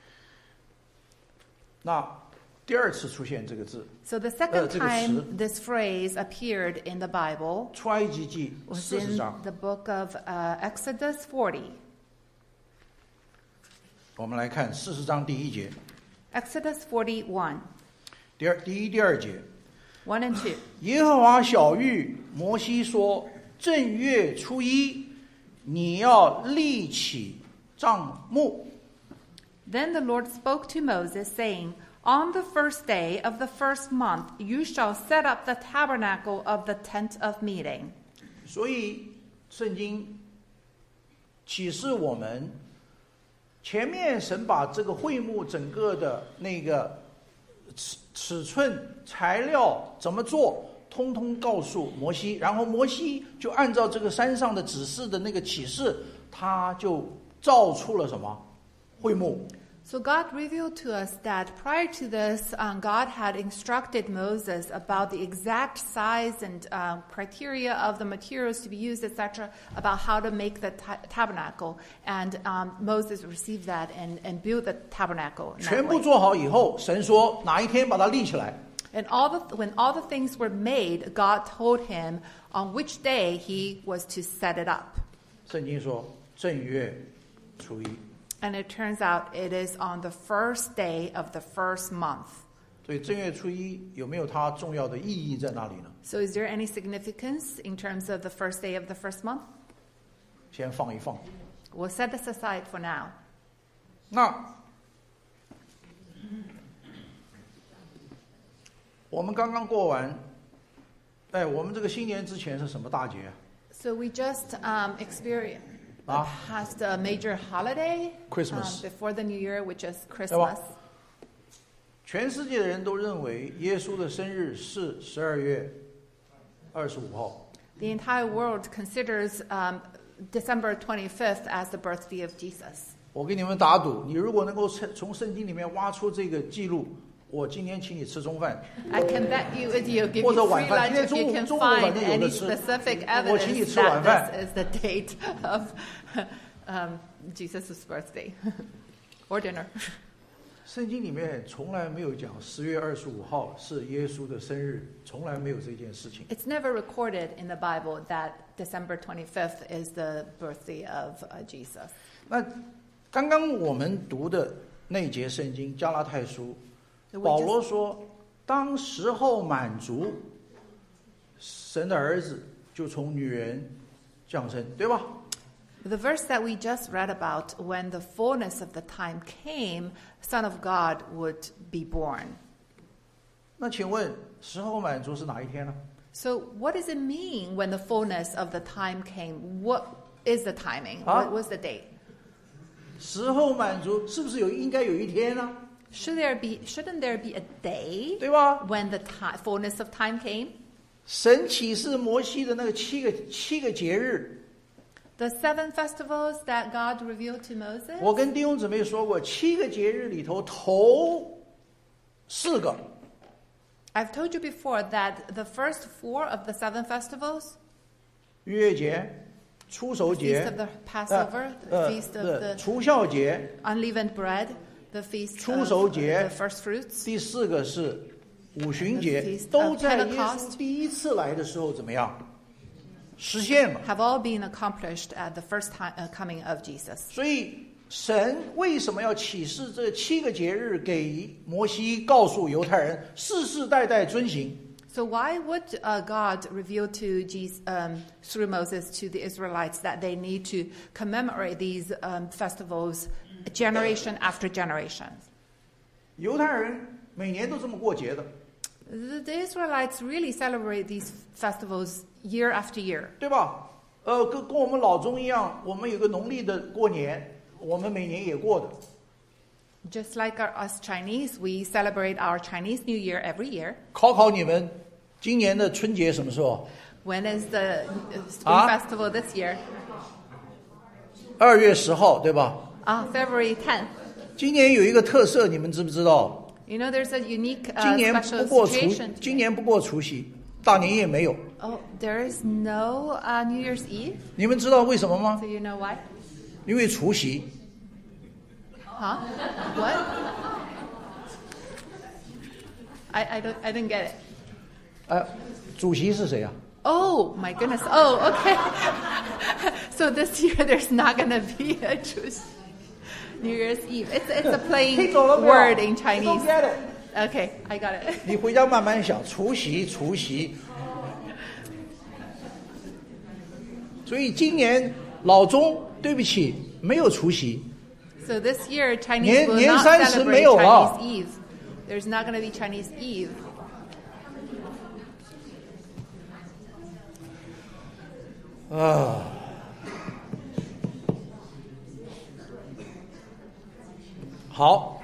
那第二次出现这个字，
So the second
这个词。
time this phrase appeared in the Bible
出埃及记
was
40
in
章。
the book of Exodus 40.
我们来看40章第1节，
Exodus 41,
第一、第二节。
1 and 2.
耶和华晓谕摩西说：“ 正月初一，你要立起帐幕。
Then the Lord spoke to Moses, saying, On the first day of the first month, you shall set up the tabernacle of the tent of meeting.
所以圣经启示我们，前面神把这个会幕整个的那个尺寸、材料怎么做，通通告诉摩西，然后摩西就按照这个山上的指示的那个启示，他就造出了什么会幕。
So God revealed to us that prior to this, God had instructed Moses about the exact size and criteria of the materials to be used, etc., about how to make the tabernacle. And Moses received that and built the tabernacle.
全部做好以后，神说哪一天把它立起来。
And when all the things were made, God told him on which day he was to set it up.
圣经说正月初一。
And it turns out it is on the first day of the first month.
所以正月初一有没有它重要的意义在那里呢？
So is there any significance in terms of the first day of the first month?
先放一放。
We'll set this aside for now.
那我们刚刚过完，我们这个新年之前是什么大节啊？
So we just experienced
Ah.
past a major holiday
Christmas.
before the New Year, which is
对
Christmas.
吧？全世界的人都认为耶稣的生日是12月25号。
The entire world considers December 25th as the birthday of Jesus.
我给你们打赌，你如果能够从圣经里面挖出这个记录，我今天请你吃中饭。
I can bet you, if you give
或者
you
晚
free
饭，
lunch
今天
if you can
中午反
find
正有
any
的吃。
specific
我请你
evidence
吃晚
that
饭。
this is the date of Jesus' birthday or dinner.
圣经里面从来没有讲10月25号是耶稣的生日，从来没有这件事情。
It's never recorded in the Bible that December 25th is the birthday of Jesus.
那刚刚我们读的那节圣经加拉太书，
So we
保
just-
罗说，当时候满足，神的儿子就从女人降生，对吧？
The verse that we just read about, when the fullness of the time came, Son of God would be born.
那请问时候满足是哪一天呢？
So what does it mean when the fullness of the time came? What is the timing?
Huh?
What was the date?
时候满足是不是应该有一天呢？
Shouldn't there be a day
对吧？
when the fullness of time came?
神启示摩西的那个七个节日，
The 7 festivals that God revealed to Moses?
我跟弟兄姊妹说过，7个节日里头头4个
I've told you before that the first 4 of the 7 festivals,
逾越节、初守
the
节
feast of the Passover, the feast of the
除酵节，
unleavened bread, the feast
初守
of
节
the first fruits,
第4个是五旬节
The feast，of
都在耶
Pentecost
稣第一次来的时候怎么样实现了？
have all been accomplished at the first coming of Jesus.
所以神为什么要启示这7个节日给摩西，告诉犹太人世世代代遵行？
So why would God reveal to Jesus, through Moses to the Israelites that they need to commemorate these festivals generation after generation?
犹太人每年都这么过节的，
The Israelites really celebrate these festivals year after year.
对吧？跟我们老中一样，我们有个农历的过年，我们每年也过的。
Just like us Chinese, we celebrate our Chinese New Year every year.
考你们，今年的春节什么时候？
When is the Spring Festival this year?
2月10号，对吧？
February 10th.
今年有一个特色，你们知不知道？
You know, there's a unique
今年
special
不过
situation.
今年不过除夕，大年夜没有。
Oh, there is no New Year's Eve.
你们知道为什么吗
So？you know why?
因为除夕。
Huh? What? I didn't get it.
主席是谁啊？
Oh my goodness. Oh, okay. So this year there's not going to be a New Year's Eve. It's a plain
听懂了没有
word in
Don't
Chinese.
get it.
Okay, I got it.
你回家慢慢想，除夕。 所以今年老中对不起没有除夕。
So this year, Chinese will
年
not
30 没
celebrate
有了。
Chinese Eve. There's not going to be Chinese Eve.
好，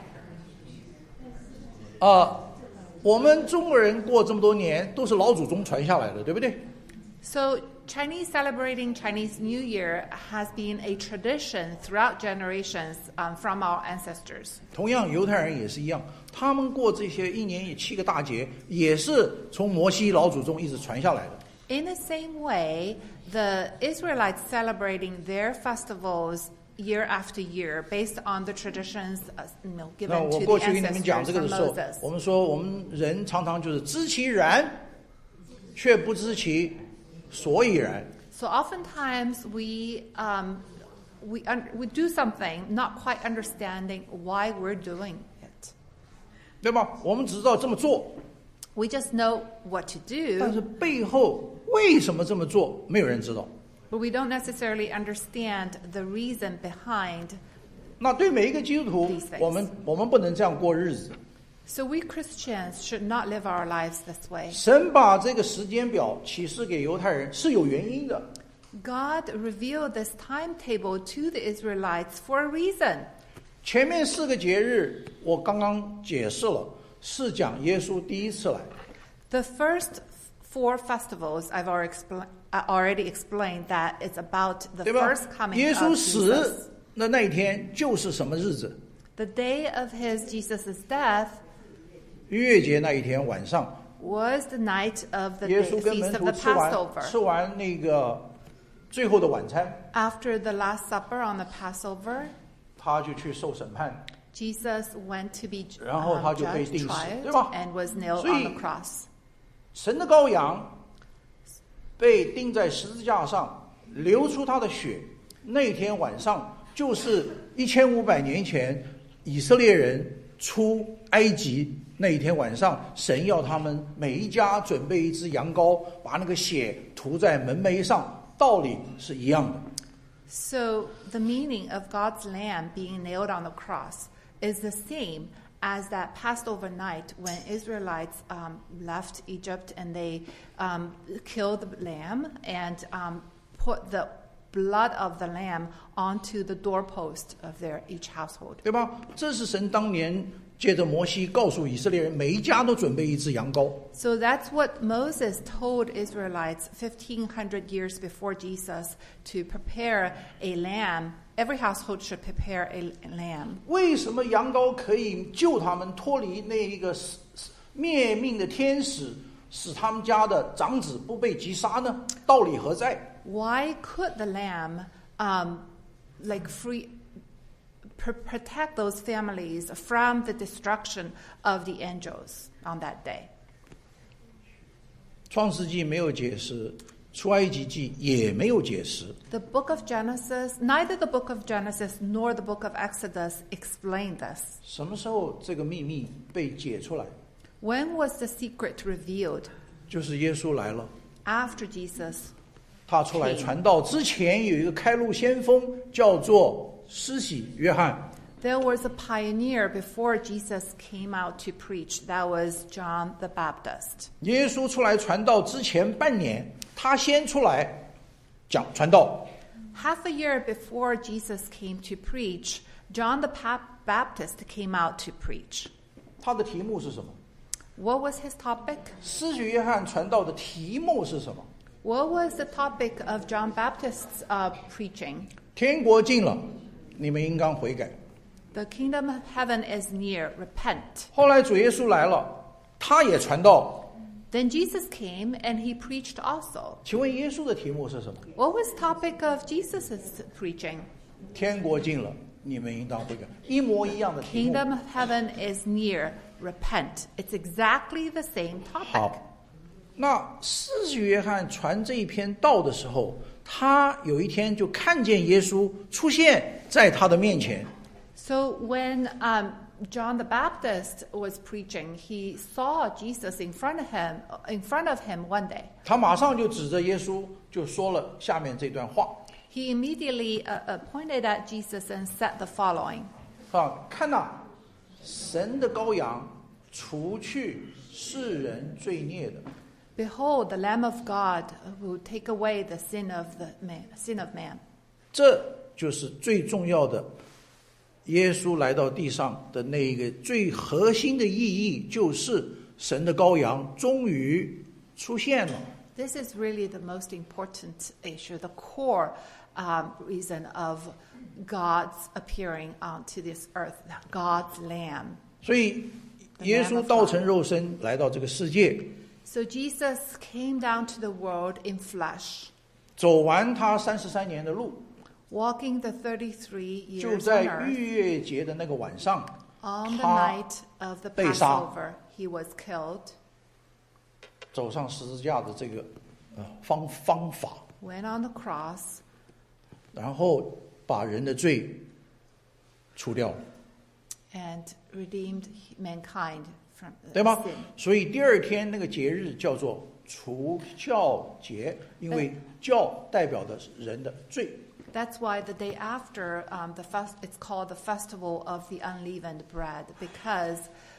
我们中国人过这么多年都是老祖宗传下来的，对不对？
So Chinese celebrating Chinese New Year has been a tradition throughout generations from our ancestors.
同样，犹太人也是一样，他们过这些一年也7个大节，也是从摩西老祖宗一直传下来的。
In the same way, the Israelites celebrating their festivals year after year based on the traditions
那
given
我
to
过
the
去跟你们讲
ancestors
这个
from
的时候，
Moses.
我们说我们人常常就是知其然，却不知其所以然。
So oftentimes we do something not quite understanding why we're doing it.
对吧？我们只知道这么做，
We just know what to
但
do,
是背后为什么这么做，没有人知道。
but we don't necessarily understand the reason behind.
那对每一个基督徒
These things.，
我们不能这样过日子。
So we Christians should not live our lives this way.
神把这个时间表启示给犹太人是有原因的。
God revealed this timetable to the Israelites for a reason.
前面4个节日我刚刚解释了，是讲耶稣第一次来。
The first 4 festivals I've already explained that it's about the
对吧
first？ coming
耶
of
稣
Jesus.
死的那一天就是什么日子？
The day of Jesus' death
逾越节那一天晚上，
was the night of the
耶稣跟
feast
门
of
徒
the
吃完
Passover.
那个最后的晚餐，
After the Last Supper on the Passover,
他就去受审判。
Jesus went to be
然后他就被
judged,
钉死，
tried,
对吧？
and was nailed
所以
on the cross.
神的羔羊被钉在十字架上，流出他的血。那天晚上就是1500年前以色列人出埃及那一天晚上，神要他们每一家准备一只羊羔，把那个血涂在门楣上，道理是一样的。
So the meaning of God's lamb being nailed on the cross is the same as that Passover night when Israelites left Egypt and they killed the lamb and put the blood of the lamb onto the doorpost of each household.
对吧？这是神当年借着摩西告诉以色列人，每一家都准备一只羊羔。
So that's what Moses told Israelites 1,500 years before Jesus to prepare a lamb. Every household should prepare a lamb.
为什么羊羔可以救他们脱离那一个灭命的天使，使他们家的长子不被击杀呢？道理何在？
Why could the lamb protect those families from the destruction of the angels on that day?
创世纪没有解释，出埃及记也没有解释。
The book of Genesis, neither the book of Genesis nor the book of Exodus explain this.
什么时候这个秘密被解出来？
When was the secret revealed?
就是耶稣来了，
After Jesus.
他出来传道之前，有一个开路先锋，叫做施洗约翰。
There was a pioneer before Jesus came out to preach. That was John the Baptist.
耶稣出来传道之前半年，他先出来传道。
Half a year before Jesus came to preach, John the Baptist came out to preach.
他的题目是什么？
What was his topic?
施洗约翰传道的题目是什么？
What was the topic of John Baptist's preaching?
天国近了，你们应当悔改。
The kingdom of heaven is near. Repent.
后来主耶稣来了，他也传道。
Then Jesus came and he preached also.
请问耶稣的题目是什么？
What was the topic of Jesus' preaching?
天国近了，你们应当悔改。一模一样的题目。
Kingdom of heaven is near. Repent. It's exactly the same topic.
好，那施洗约翰传这一篇道的时候，他有一天就看见耶稣出现在他的面前。
So when John the Baptist was preaching, he saw Jesus in front of him one day.
他马上就指着耶稣，就说了下面这段话。
He immediately pointed at Jesus and said the following.
看哪，神的羔羊，除去世人罪孽的。
Behold, the Lamb of God who take away the sin of man.
这就是最重要的。耶稣来到地上的那一个最核心的意义，就是神的羔羊终于出现了。
This is really the most important issue, the core reason of God's appearing onto this earth, God's Lamb.
所以耶稣道成肉身来到这个世界，
So Jesus came down to the world in flesh,
走完他33年的路，
walking the 33
就
years
在
on
逾
earth.
越节的那个晚上，
On the
他
night of the
被杀。
Passover, he was killed,
走上十字架的这个方法，
went on the cross,
然后把人的罪除掉了，
and redeemed mankind from
对吗？
sin.
所以第二天那个节日叫做除酵节，因为酵代表的是人的罪。
That's why the day after it's called the Festival of the Unleavened Bread, because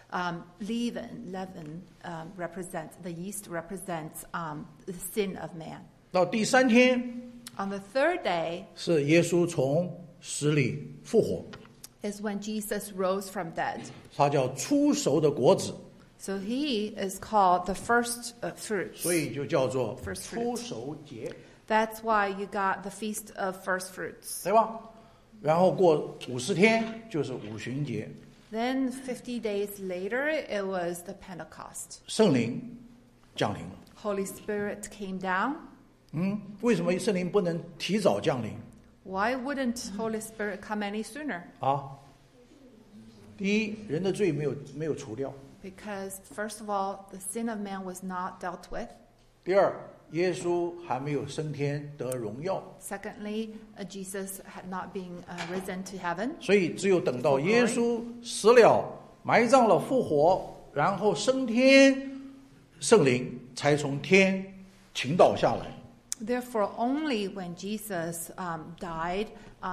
leaven represents the yeast represents the sin of man.
到第三天
On the third day
是耶稣从死里复活，
is when Jesus rose from dead.
他叫初熟的果子，
So he is called the first fruits.
所以就叫做
First fruit.
初熟节，
That's why you got the Feast of First Fruits.
对吧？然后过50天就是五旬节，
Then 50 days later, it was the Pentecost.
圣灵降临了。
Holy Spirit came down.
为什么圣灵不能提早降临
Why wouldn't Holy Spirit come any sooner?
啊？第一，人的罪没有除掉；
Because, first of all, the sin of man was not dealt with.
第二，耶稣还没有升天得荣耀，
Secondly, Jesus had not been risen to heaven.
所以只有等到耶稣死了、埋葬了、复活，然后升天，圣灵才从天倾倒下来。
Therefore, only when Jesus died,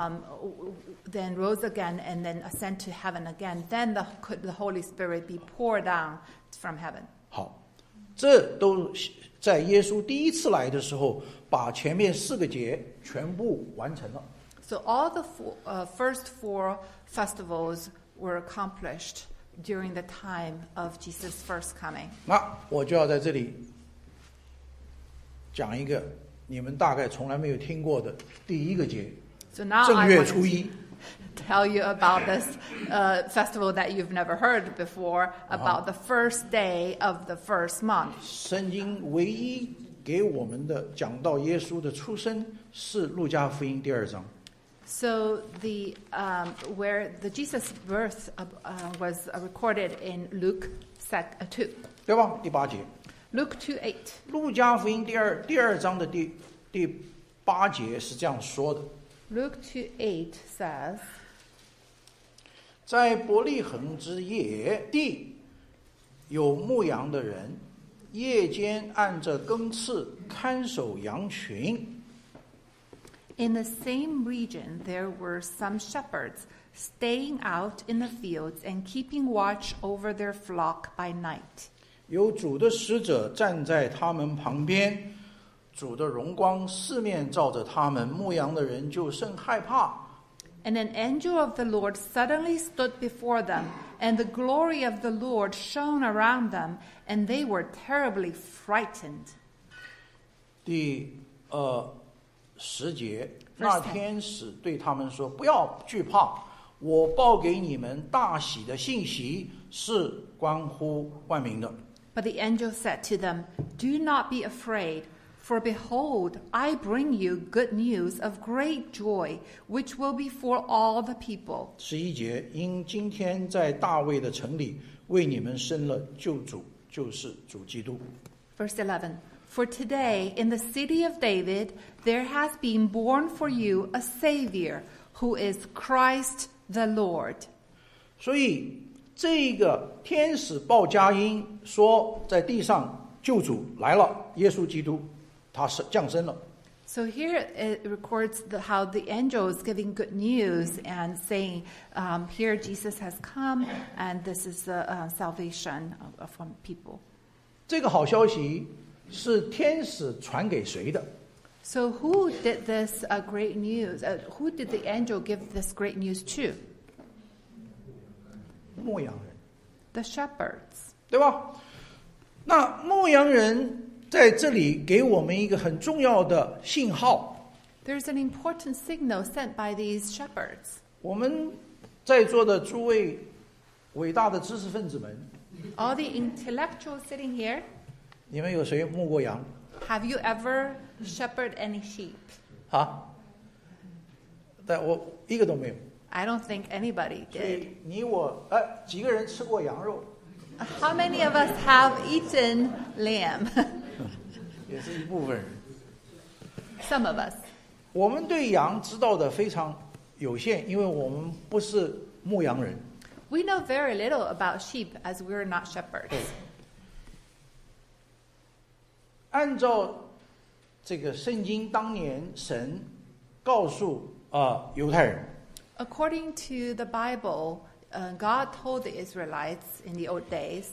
then rose again, and then ascend to heaven again, then could the Holy Spirit be poured down from heaven.
好，这都在耶稣第一次来的时候，把前面4个节全部完成了。
So all the first 4 festivals were accomplished during the time of Jesus' first coming.
那我就要在这里讲一个你们大概从来没有听过的第一个节，
So now
正
I
月
want
初一。
to tell you about this festival that you've never heard before, about the first day of the first month.
圣经唯一给我们的讲到耶稣的出生是路加福音第2章。
So the where the Jesus' birth was recorded in Luke 2.
对吧？第8节，
Luke 2:8.
路加福音第二章的第8节是这样说的：
Luke 2:8 says,
在伯利恒之夜地，有牧羊的人，夜间按着更次看守羊群。
in the same region there were some shepherds staying out in the fields and keeping watch over their flock by night.
有主的使者站在他们旁边，主的荣光四面照着他们，牧羊的人就甚害怕。
And an angel of the Lord suddenly stood before them, and the glory of the Lord shone around them, and they were terribly frightened.
第10节，那天使对他们说：“不要惧怕，我报给你们大喜的信息是关乎万民的。
But the angel said to them, Do not be afraid, for behold, I bring you good news of great joy, which will be for all the people.
11节，因今天在大卫的城里为你们生了救主，就是主基督。
Verse 11, For today in the city of David there has been born for you a Savior, who is Christ the Lord.
所以这个天使报佳音说，在地上救主来了，耶稣基督他是降生了。
So here it records how the angel is giving good news and saying, here Jesus has come and this is the salvation from people.
这个好消息是天使传给谁的？
So who did this great news? Who did the angel give this great news to?
牧羊人，
The shepherds.
对吧？那牧羊人在这里给我们一个很重要的信号。
There's an important signal sent by these shepherds.
我们在座的诸位伟大的知识分子们，
All the intellectuals sitting here,
你们有谁牧过羊？
have you ever shepherded any sheep?
啊？但我一个都没有。
I don't think anybody
所
did.
以你我几个人吃过羊肉？
How many of us have eaten lamb?
也是一部分人。
Some of us.
我们对羊知道的非常有限，因为我们不是牧羊人。
We know very little about sheep as we're not shepherds.
按照这个圣经当年神告诉犹太人，
According to the Bible, God told the Israelites in the old days,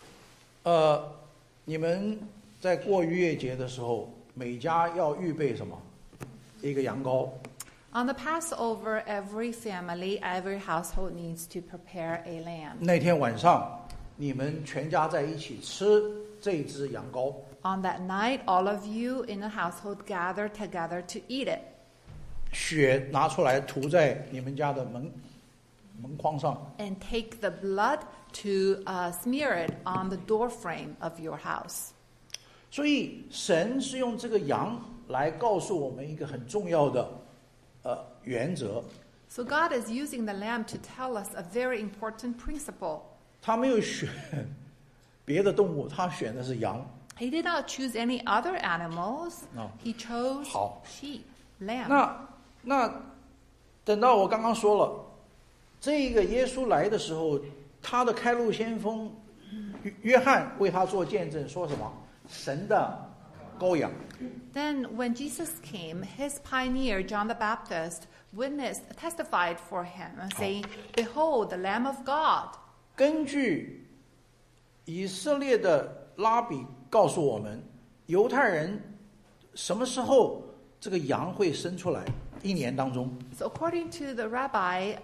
你们在过逾越节的时候，每家要预备什么？一个羊羔。
on the Passover, every family, every household needs to prepare a lamb.
那天晚上，你们全家在一起吃这只羊羔。
On that night, all of you in the household gather together to eat it.
血拿出来涂在你们家的门框上，
And take the blood to smear it on the door frame of your house.
所以神是用这个羊来告诉我们一个很重要的原则。
So God is using the lamb to tell us a very important principle.
他没有选别的动物，他选的是羊。
He did not choose any other animals.
No.
He chose
好。
sheep, lamb.
那等到我刚刚说了，这个耶稣来的时候，他的开路先锋约翰为他做见证，说什么？神的羔羊。
Then when Jesus came, his pioneer, John the Baptist, testified for him, saying, Behold, the Lamb of God.
根据以色列的拉比告诉我们，犹太人什么时候这个羊会生出来？一年当中。
So according to the rabbi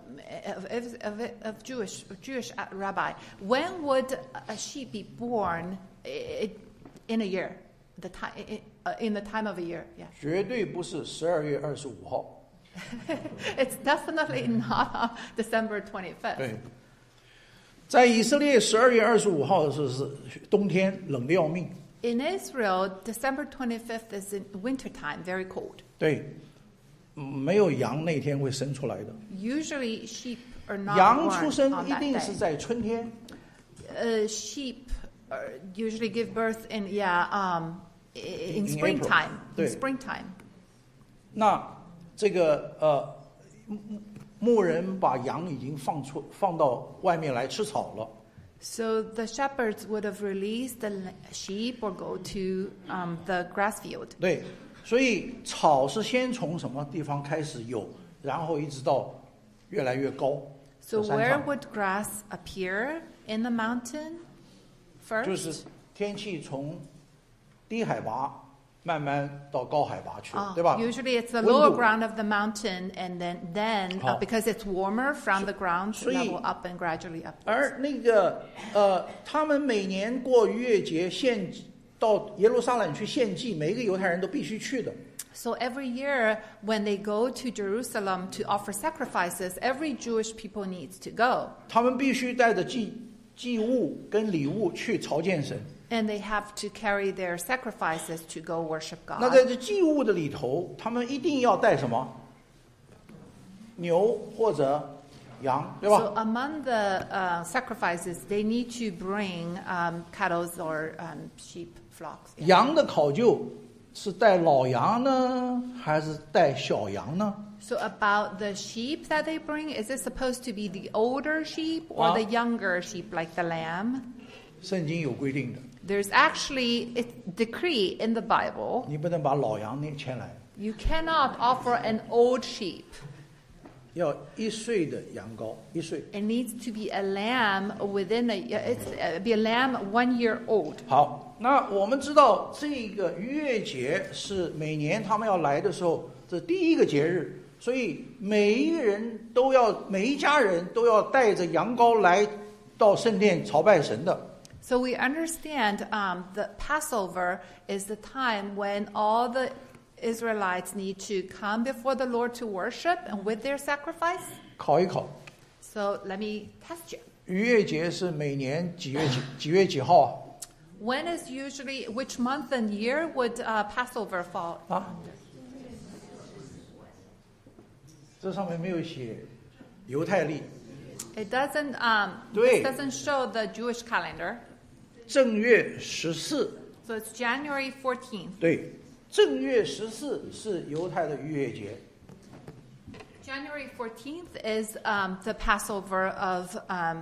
of Jewish rabbi, when would a sheep be born in a year? In the time of a year, yeah.
绝对不是12月25号。
It's definitely not on December 25th.
对，在以色列12月25号的时候是冬天，冷得要命。
In Israel, December 25th is in winter time, very cold.
对，没有羊那天会生出来的。
Usually, sheep are not
羊
born
出生
on
一
that
定是
day.
在春天。
Sheep usually give birth in
In
springtime.
April. 对。
In springtime.
那这个牧人把羊已经放到外面来吃草了。
So the shepherds would have released the sheep or go to the grass field.
对，所以草是先从什么地方开始有，然后一直到越来越高。
So
山
where
上
would grass appear? In the mountain
就
first?
是天气从低海拔慢慢到高海拔去，
Ah,
对吧？
usually it's the
温
lower
度
ground of the mountain, and then
好。
because it's warmer from the ground
所以
level up and gradually up.
而那个他们每年过逾越节到耶路撒冷去献祭，每一个犹太人都必须去的。
So every year when they go to Jerusalem to offer sacrifices, every Jewish people needs to go.
他们必须带着祭物跟礼物去朝见神。
And they have to carry their sacrifices to go worship
那在
God.
这祭物的里头，他们一定要带什么？牛或者羊，对吧？
So among the sacrifices, they need to bring cattle or sheep flocks. Yeah.
羊的考究是带老羊呢，还是带小羊呢？
So about the sheep that they bring, is it supposed to be the older sheep or the younger sheep, like the lamb?
圣经有规定的，
There's actually a decree in the Bible.
你不能把老羊牵来，
You cannot offer an old sheep.
要1岁的羊羔，1岁。
It needs to be a lamb within be a lamb 1 year old.
好，那我们知道这个逾越节是每年他们要来的时候，这第一个节日，所以每一家人都要带着羊羔来到圣殿朝拜神的。
So we understand the Passover is the time when all the Israelites need to come before the Lord to worship and with their sacrifice.
考一考，
So let me test you.
逾越节是每年几月几号啊？
When is usually, which month and year would Passover fall?
啊？这上面没有写犹太历，
It doesn't,
Right.
this doesn't show the Jewish calendar.
正月14。
So it's January 14th.
对，正月14是犹太的逾越节。
January 14th is the Passover of,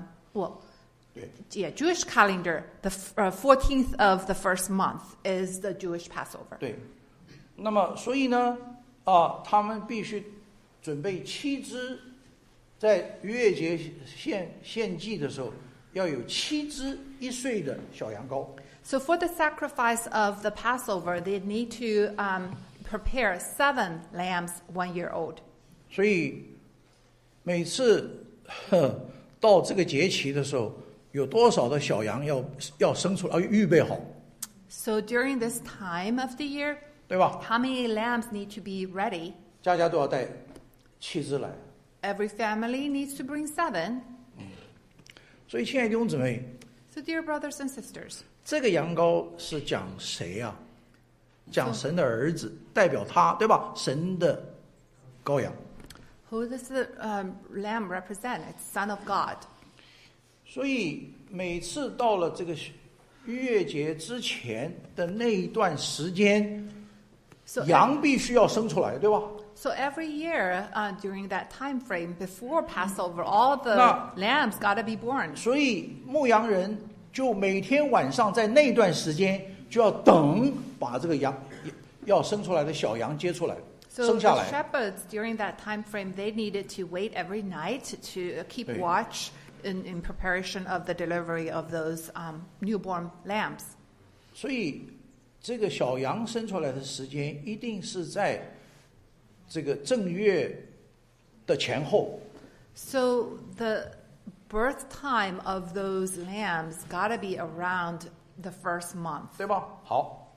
Jewish calendar. The 14th of the first month is the Jewish Passover.
对，那么所以呢，他们必须准备7只，在逾越节献祭的时候，要有7只1岁的小羊羔。
So for the sacrifice of the Passover, they need to prepare 7 lambs 1 year old.
所以每次到这个节期的时候，有多少的小羊要生出来，要预备好，
So during this time of the year,
对吧？
how many lambs need to be ready?
家家都要带7只来。
Every family needs to bring 7.
所以，亲爱的弟兄姊妹，
So dear brothers and sisters,
这个羊羔是讲谁啊？讲神的儿子，代表他，对吧？神的羔羊。
who does the lamb represent? It's Son of God.
所以每次到了这个逾越节之前的那一段时间，
So
羊必须要生出来，对吧？
So every year during that time frame before Passover, all the
Now-
lambs got to be born.
所以牧羊人就每天晚上在那段时间就要等，把这个羊要生出来的小羊接出来，
So
生下
the
来。
shepherds during that time frame, they needed to wait every night to keep
Right.
watch in preparation of the delivery of those newborn lambs.
所以这个小羊生出来的时间一定是在这个正月的前后。
So the birth time of those lambs got to be around the first month.
对吧？好，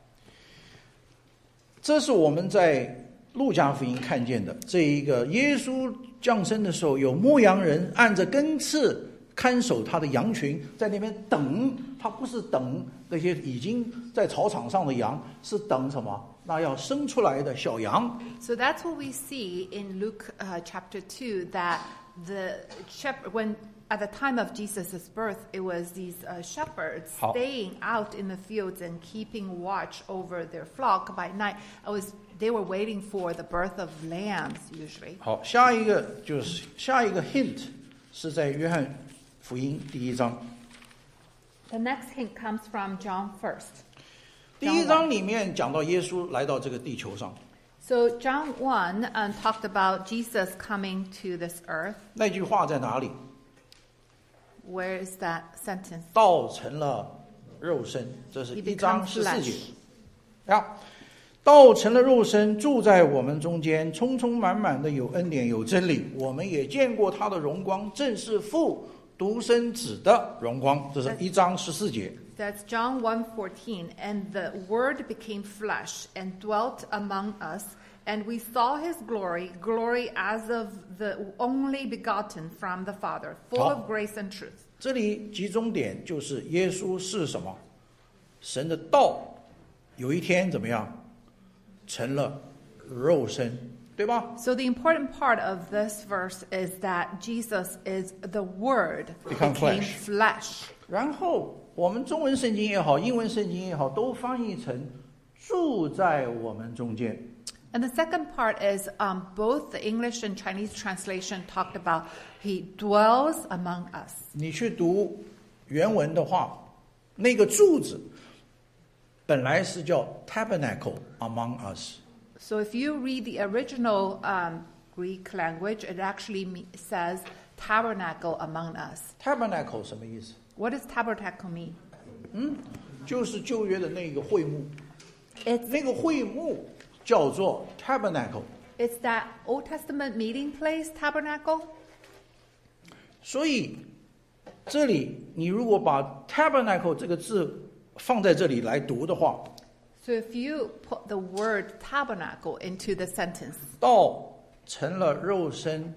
这是我们在路加福音看见的这一个耶稣降生的时候，有牧羊人按着根刺看守他的羊群，在那边等。他不是等那些已经在草场上的羊，是等什么？那要生出来的小羊。
So that's what we see in Luke chapter 2, that the shepherd, when at the time of Jesus' birth, it was these shepherds
好。
staying out in the fields and keeping watch over their flock by night. They were waiting for the birth of lambs usually.
好，下一个 hint 是在约翰福音第1章。
The next hint comes from John 1st.
第1章里面讲到耶稣来到这个地球上，
So John 1 talked about Jesus coming to this earth.
那句话在哪里？
Where is that sentence?
道成了肉身，这是
He
1章
becomes
14节
flesh.
啊。道成了肉身，住在我们中间，充充满满的有恩典有真理。我们也见过他的荣光，正是父独生子的荣光。这是1章14节。
That's John 1:14. And the Word became flesh and dwelt among us, and we saw his glory, glory as of the only begotten from the Father, full
Oh.
of grace and truth.
这里集中点就是耶稣是什么？神的道，有一天怎么样？成了肉身，对吧？
So the important part of this verse is that Jesus is the Word
Become
became
flesh.
flesh.
然后我们中文圣经也好，英文圣经也好，都翻译成住在我们中间。
And the second part is both the English and Chinese translation talked about he dwells among us.
你去读原文的话，那个柱子本来是叫 tabernacle among us。
So if you read the original Greek language, it actually says tabernacle among us.
tabernacle 什么意思？
What does tabernacle mean?
就是旧约的那个会幕，
It's
那个会幕叫做 tabernacle。
It's that Old Testament meeting place, tabernacle.
所以这里你如果把 tabernacle 这个字放在这里来读的话，
So if you put the word tabernacle into the sentence,
道成了肉身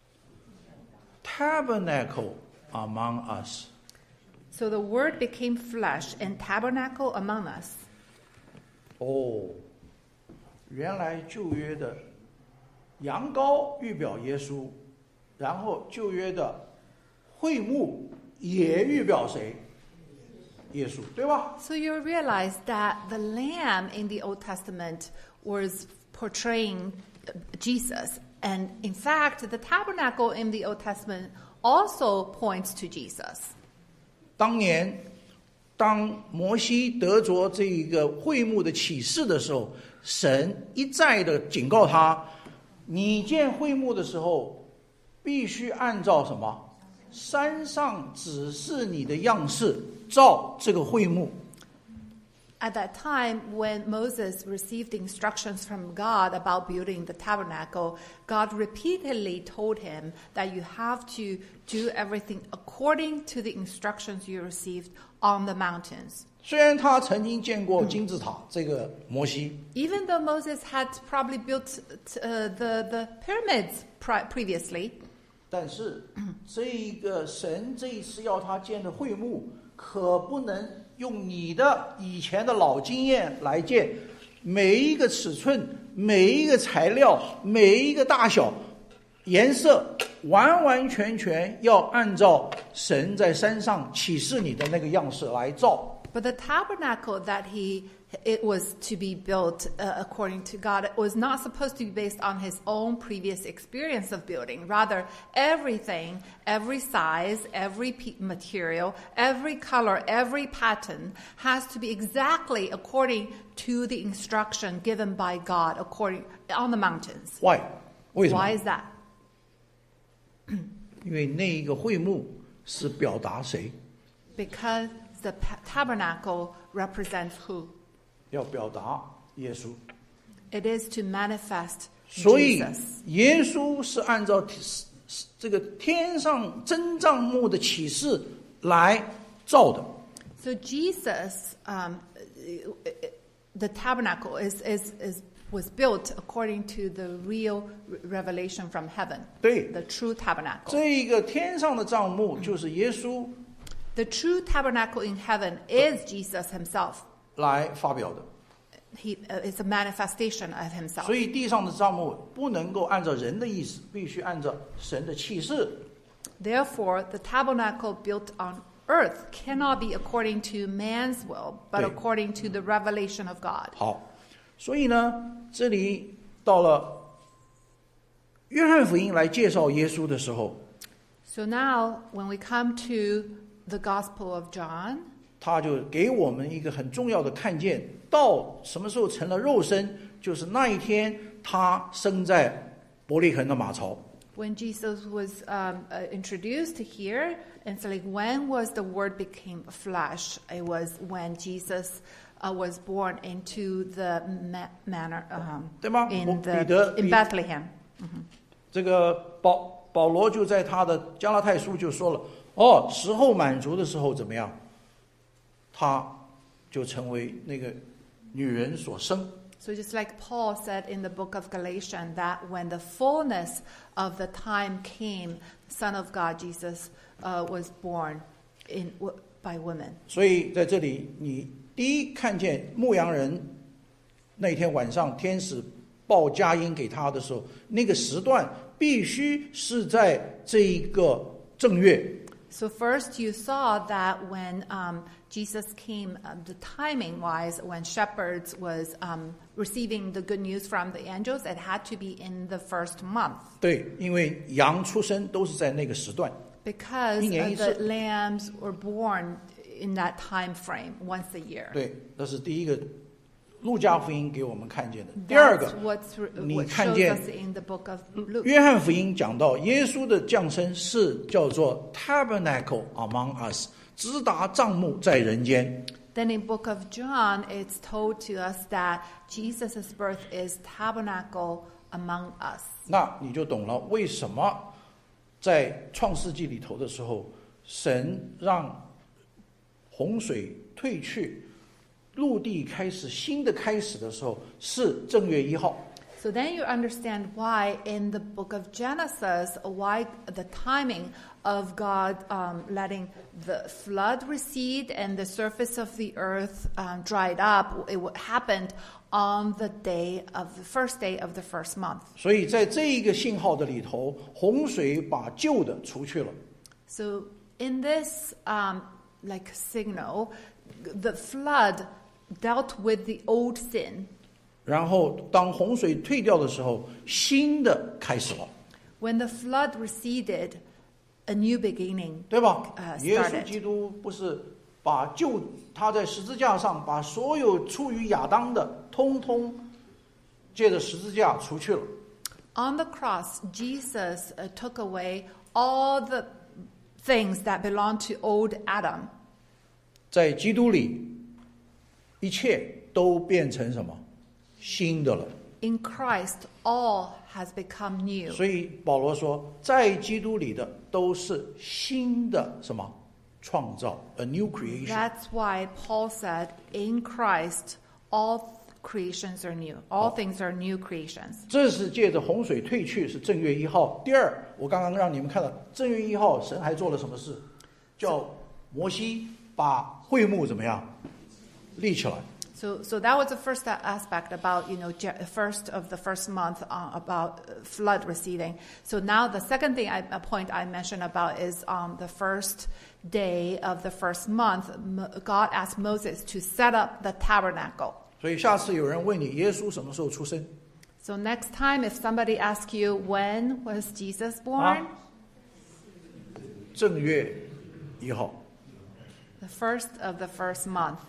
tabernacle among us。
so the word became flesh and tabernacle among us.
哦，原来旧约的羊羔预表耶稣，然后旧约的会幕也预表谁？耶稣，对吧？
So you realize that the lamb in the Old Testament was portraying Jesus. And in fact, the tabernacle in the Old Testament also points to Jesus.
当年当摩西得着这一个会幕的启示的时候，神一再的警告他，你建会幕的时候必须按照什么？山上指示你的样式造这个会幕。
At that time, when Moses received the instructions from God about building the tabernacle, God repeatedly told him that you have to do everything according to the instructions you received on the mountains.
虽然他曾经见过金字塔，这个摩西，
Even though Moses had probably built the pyramids previously,
但是这一个神这一次要他建的会幕，可不能用你的以前的老经验来建，每一个尺寸、每一个材料、每一个大小、颜色，完完全全要按照神在山上启示你的那个样式来造。
but the tabernacle that it was to be built according to God. It was not supposed to be based on his own previous experience of building. Rather, everything, every size, every material, every color, every pattern has to be exactly according to the instruction given by God on the mountains.
Why？ 为什么？
Why is that?
因为那一个会幕是表达谁？
Because the tabernacle represents who?
要表达耶稣。
It is to manifest
所以
Jesus.
耶稣是按照这个天上真帐幕的启示来造的。
So Jesus, the tabernacle was built according to the real revelation from heaven.
对，
The true tabernacle.
这一个天上的帐幕就是耶稣
The true tabernacle in heaven is Jesus himself.
来发表的。
He is a manifestation of himself.
所以地上的帐幕不能够按照人的意思，必须按照神的启示。
Therefore, the tabernacle built on earth cannot be according to man's will, but
对。
according to the revelation of God.
好，所以呢，这里到了约翰福音来介绍耶稣的时候，
So now, when we come to the Gospel of John,
他就给我们一个很重要的看见，道什么时候成了肉身，就是那一天他生在伯利恒的马槽。
when Jesus was introduced here, and so like when was the Word became flesh? It was when Jesus was born into the manor
对吗？
in
彼得
Bethlehem.
这个保罗就在他的加拉太书就说了，哦，时候满足的时候怎么样？他就成为那个女人所生。
So just like Paul said in the book of Galatians, that when the fullness of the time came, the Son of God, Jesus, was born by women.
所以在这里，你第一看见牧羊人那天晚上天使报佳音给他的时候，那个时段必须是在这一个正月。
So first you saw that when Jesus came, the timing-wise, when shepherds was receiving the good news from the angels, it had to be in the first month.
对，因为羊出生都是在那个时段。
Because
一年一次。
the lambs were born in that time frame once a year.
对，这是第一个，路加福音给我们看见的。第二个，
That's what
你
shows
看见
us in the book of Luke.
约翰福音讲到耶稣的降生是叫做 tabernacle among us， 直达帐幕在人间。
Then in book of John, it's told to us that Jesus' birth is tabernacle among us.
那你就懂了为什么在创世纪里头的时候，神让洪水退去，陆地开始新的开始的时候是正月1号。
So then you understand why in the book of Genesis, why the timing of God letting the flood recede and the surface of the earth dried up, it happened on the day of the first day of the first month.
所以在这一个信号的里头，洪水把旧的除去了。
So in this like signal, the flood dealt with the old sin.
然后当洪水退掉的时候，新的开始了，
When the flood receded, a new beginning
对吧？ 耶稣
started.
基督不是把他在十字架上把所有出于亚当的，通通借着十字架除去了。
On the cross, Jesus took away all the things that belonged to old Adam.
在基督里，一切都变成什么？新的了。
In Christ, all has become new.
所以保罗说，在基督里的都是新的什么创造 ？A new creation。
That's why Paul said, in Christ, all creations are new. All things are new creations.
这是借着洪水退去，是正月1号。第二，我刚刚让你们看到，正月1号神还做了什么事？叫摩西把会幕怎么样立起来。
So that was the first aspect about, first of the first month about flood receding. So now the second thing, a point I mentioned about is the first day of the first month, God asked Moses to set up the tabernacle.
所以下次有人问你耶稣什么时候出生，
So next time, if somebody asks you, when was Jesus born?
正月1号，
The first of the first month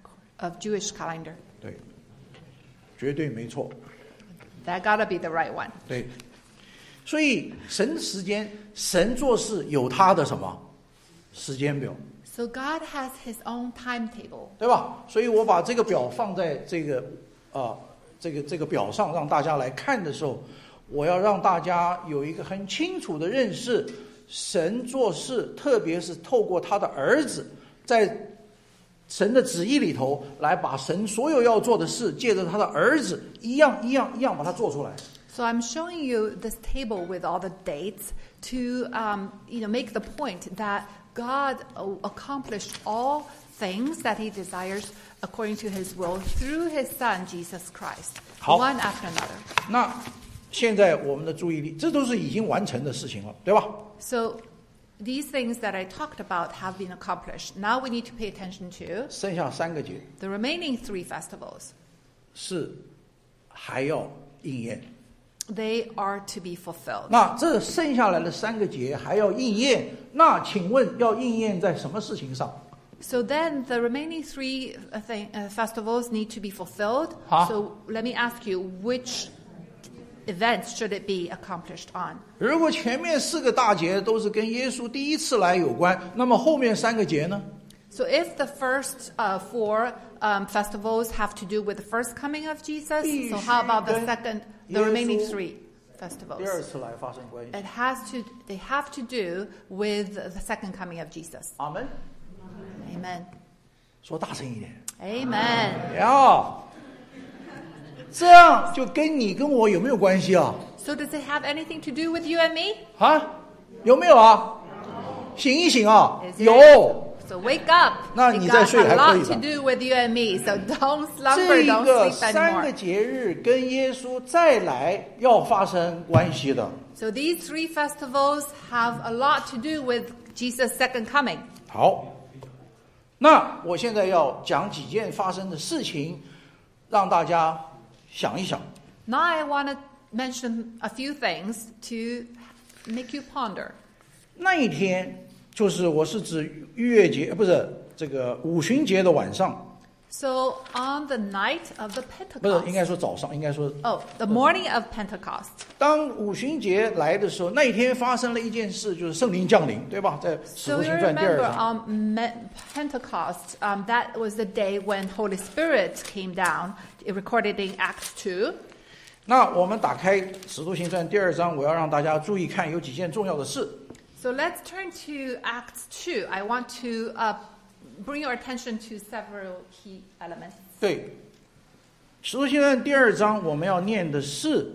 of Jewish calendar.
对，绝对没错。
That gotta be the right one.
对，所以神时间，神做事有他的什么时间表，
So God has his own timetable.
对吧？所以我把这个表放在这个这个表上，让大家来看的时候，我要让大家有一个很清楚的认识，神做事，特别是透过他的儿子，在神的旨意里头，来把神所有要做的事，借着他的儿子一样把它做出来。
So I'm showing you this table with all the dates to, make the point that God accomplished all things that He desires according to His will through His Son Jesus Christ,
好。
one after another.
那现在我们的注意力，这都是已经完成的事情了，对吧？
So these things that I talked about have been accomplished. Now we need to pay attention to
剩下3个节
the remaining 3 festivals.
是还要应验。
They are to be fulfilled.
那这剩下来的3个节还要应验，那请问要应验在什么事情上？
So then the remaining 3 festivals need to be fulfilled.
好。
So let me ask you, which events should it be accomplished on?
如果前面4个大节都是跟耶稣第一次来有关，那么后面3个节呢？
So if the first 4 festivals have to do with the first coming of Jesus, so how about the remaining 3 festivals?
第二次来发生关系。
They have to do with the second coming of Jesus.
阿门。
Amen.
说大声一点。
Amen.
呀，这样就跟你跟我有没有关系啊？
So does it have anything to do with you and me?
啊，有没有啊？醒一醒啊！
Is it?
有。
So wake up.
那
It
你再
got
睡
a
还可以
lot
吧
to do with you and me. So don't
这
slumber,
一
don't
个
sleep
3个
anymore.
节日跟耶稣再来要发生关系的。
So these 3 festivals have a lot to do with Jesus' second coming.
好，那我现在要讲几件发生的事情，让大家想一想。
Now I want to mention a few things to make you ponder.
那一天就是我是指逾越节，不是这个五旬节的晚上，
So on the night of the
不是应
Pentecost,
该说早上，应该说
the morning of Pentecost.
当五旬节来的时候，那一天发生了一件事，就是圣灵降临，对吧？在使
So
徒
you
行传第二
remember
章。
on Pentecost, that was the day when Holy Spirit came down, recorded in Acts 2.
那我们打开使徒行传第二章，我要让大家注意看有几件重要的事。
So let's turn to Acts 2. I want to bring your attention to several key elements.
对，使徒行传第二章我们要念的是，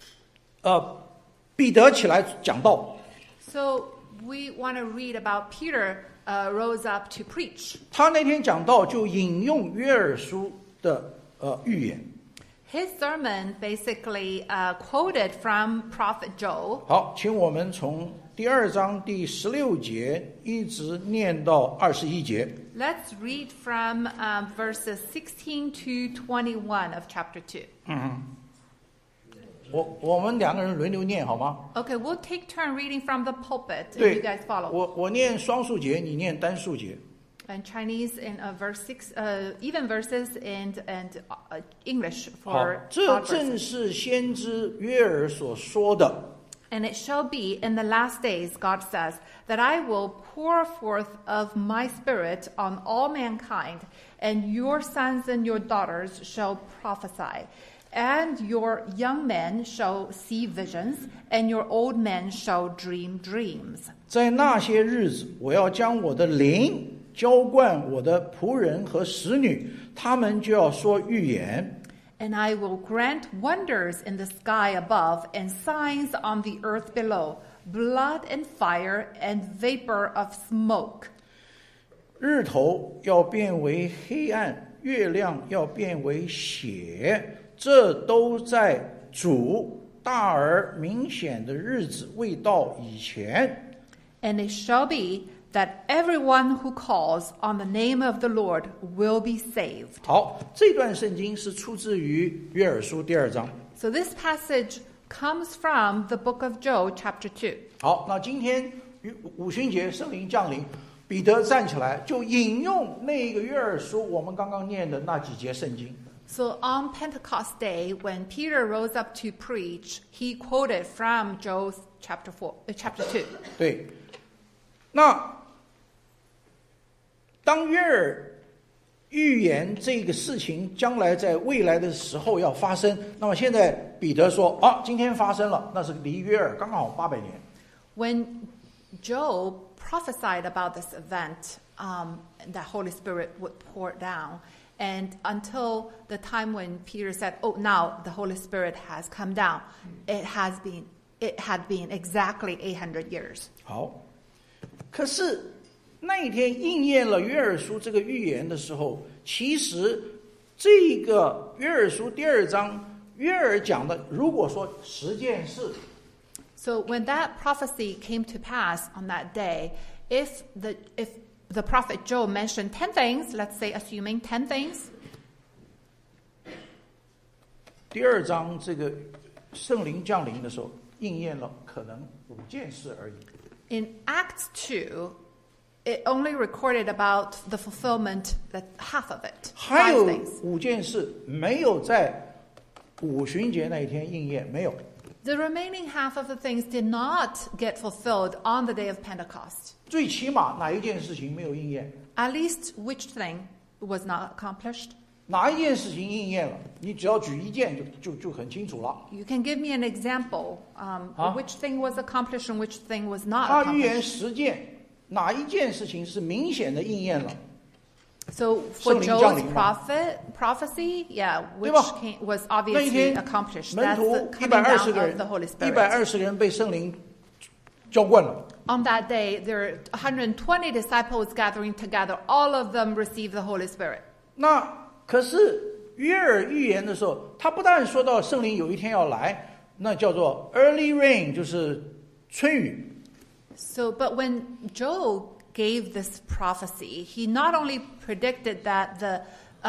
彼得起来讲道，
So we want to read about Peter rose up to preach.
他那天讲道就引用约珥书的预言。
His sermon basically quoted from Prophet Joel.
好，请我们从第二章第16节一直念到21节。
Let's read from verses 16 to 21 of chapter 2.
我们两个人轮流念好吗？
Okay, we'll take turn reading from the pulpit, and
对
you guys follow.
我念双数节，你念单数节。
And Chinese in verse 6, even verses, and English
好，
for
这
odd
正
verses.
是先知约珥所说的。
And it shall be in the last days, God says, that I will pour forth of my spirit on all mankind, and your sons and your daughters shall prophesy, and your young men shall see visions, and your old men shall dream dreams.
在那些日子，我要将我的灵浇灌我的仆人和使女，他们就要说预言。
And I will grant wonders in the sky above and signs on the earth below, blood and fire and vapor of smoke.
日头要变为黑暗，月亮要变为血，这都在主大而明显的日子未到以前。
And it shall be that everyone who calls on the name of the Lord will be saved.
好，这段圣经是出自于约珥书第二章。
So this passage comes from the book of Joel, chapter 2.
好，那今天五旬节圣灵降临，彼得站起来就引用那个约珥书我们刚刚念的那几节圣经。
So on Pentecost Day, when Peter rose up to preach, he quoted from Joel chapter 2.
对，那当约珥预言这个事情将来在未来的时候要发生，那么现在彼得说啊，今天发生了，那是离约珥刚好800年。
When Joel prophesied about this event, that Holy Spirit would pour down, and until the time when Peter said, "Oh, now the Holy Spirit has come down," it had been exactly 800 years.
好，可是那一天应验了约珥书这个预言的时候，其实这个约珥书第二章约珥讲的，如果说10件事，
So when that prophecy came to pass on that day, if the prophet Joel mentioned 10 things, let's say assuming 10 things,
第二章这个圣灵降临的时候，应验了可能5件事而已。
in Acts 2, it only recorded about the fulfillment, that half of it,
还
5
有
things.
5件事没有在五旬节那一天应验，没有。
The remaining half of the things did not get fulfilled on the day of Pentecost.
最起码哪一件事情没有应验？
At least which thing was not accomplished?
哪一件事情应验了？你只要举一件就很清楚了。
You can give me an example, which thing was accomplished and which thing was not
他预言
accomplished.
10件，哪一件事情是明显的应验了？
So for
圣灵降
Joel's
临嘛。
prophecy, yeah,
对
which
吧？
was
那一
obviously
天
accomplished.
门
That's
徒
the coming
120 个
down
人
of the Holy Spirit.
，120个人被圣灵浇灌了。
On that day, there are 120 disciples gathering together. All of them received the Holy Spirit.
那可是约珥预言的时候，他不但说到圣灵有一天要来，那叫做 early rain，就是春雨。
So, but when Joel gave this prophecy, he not only predicted that the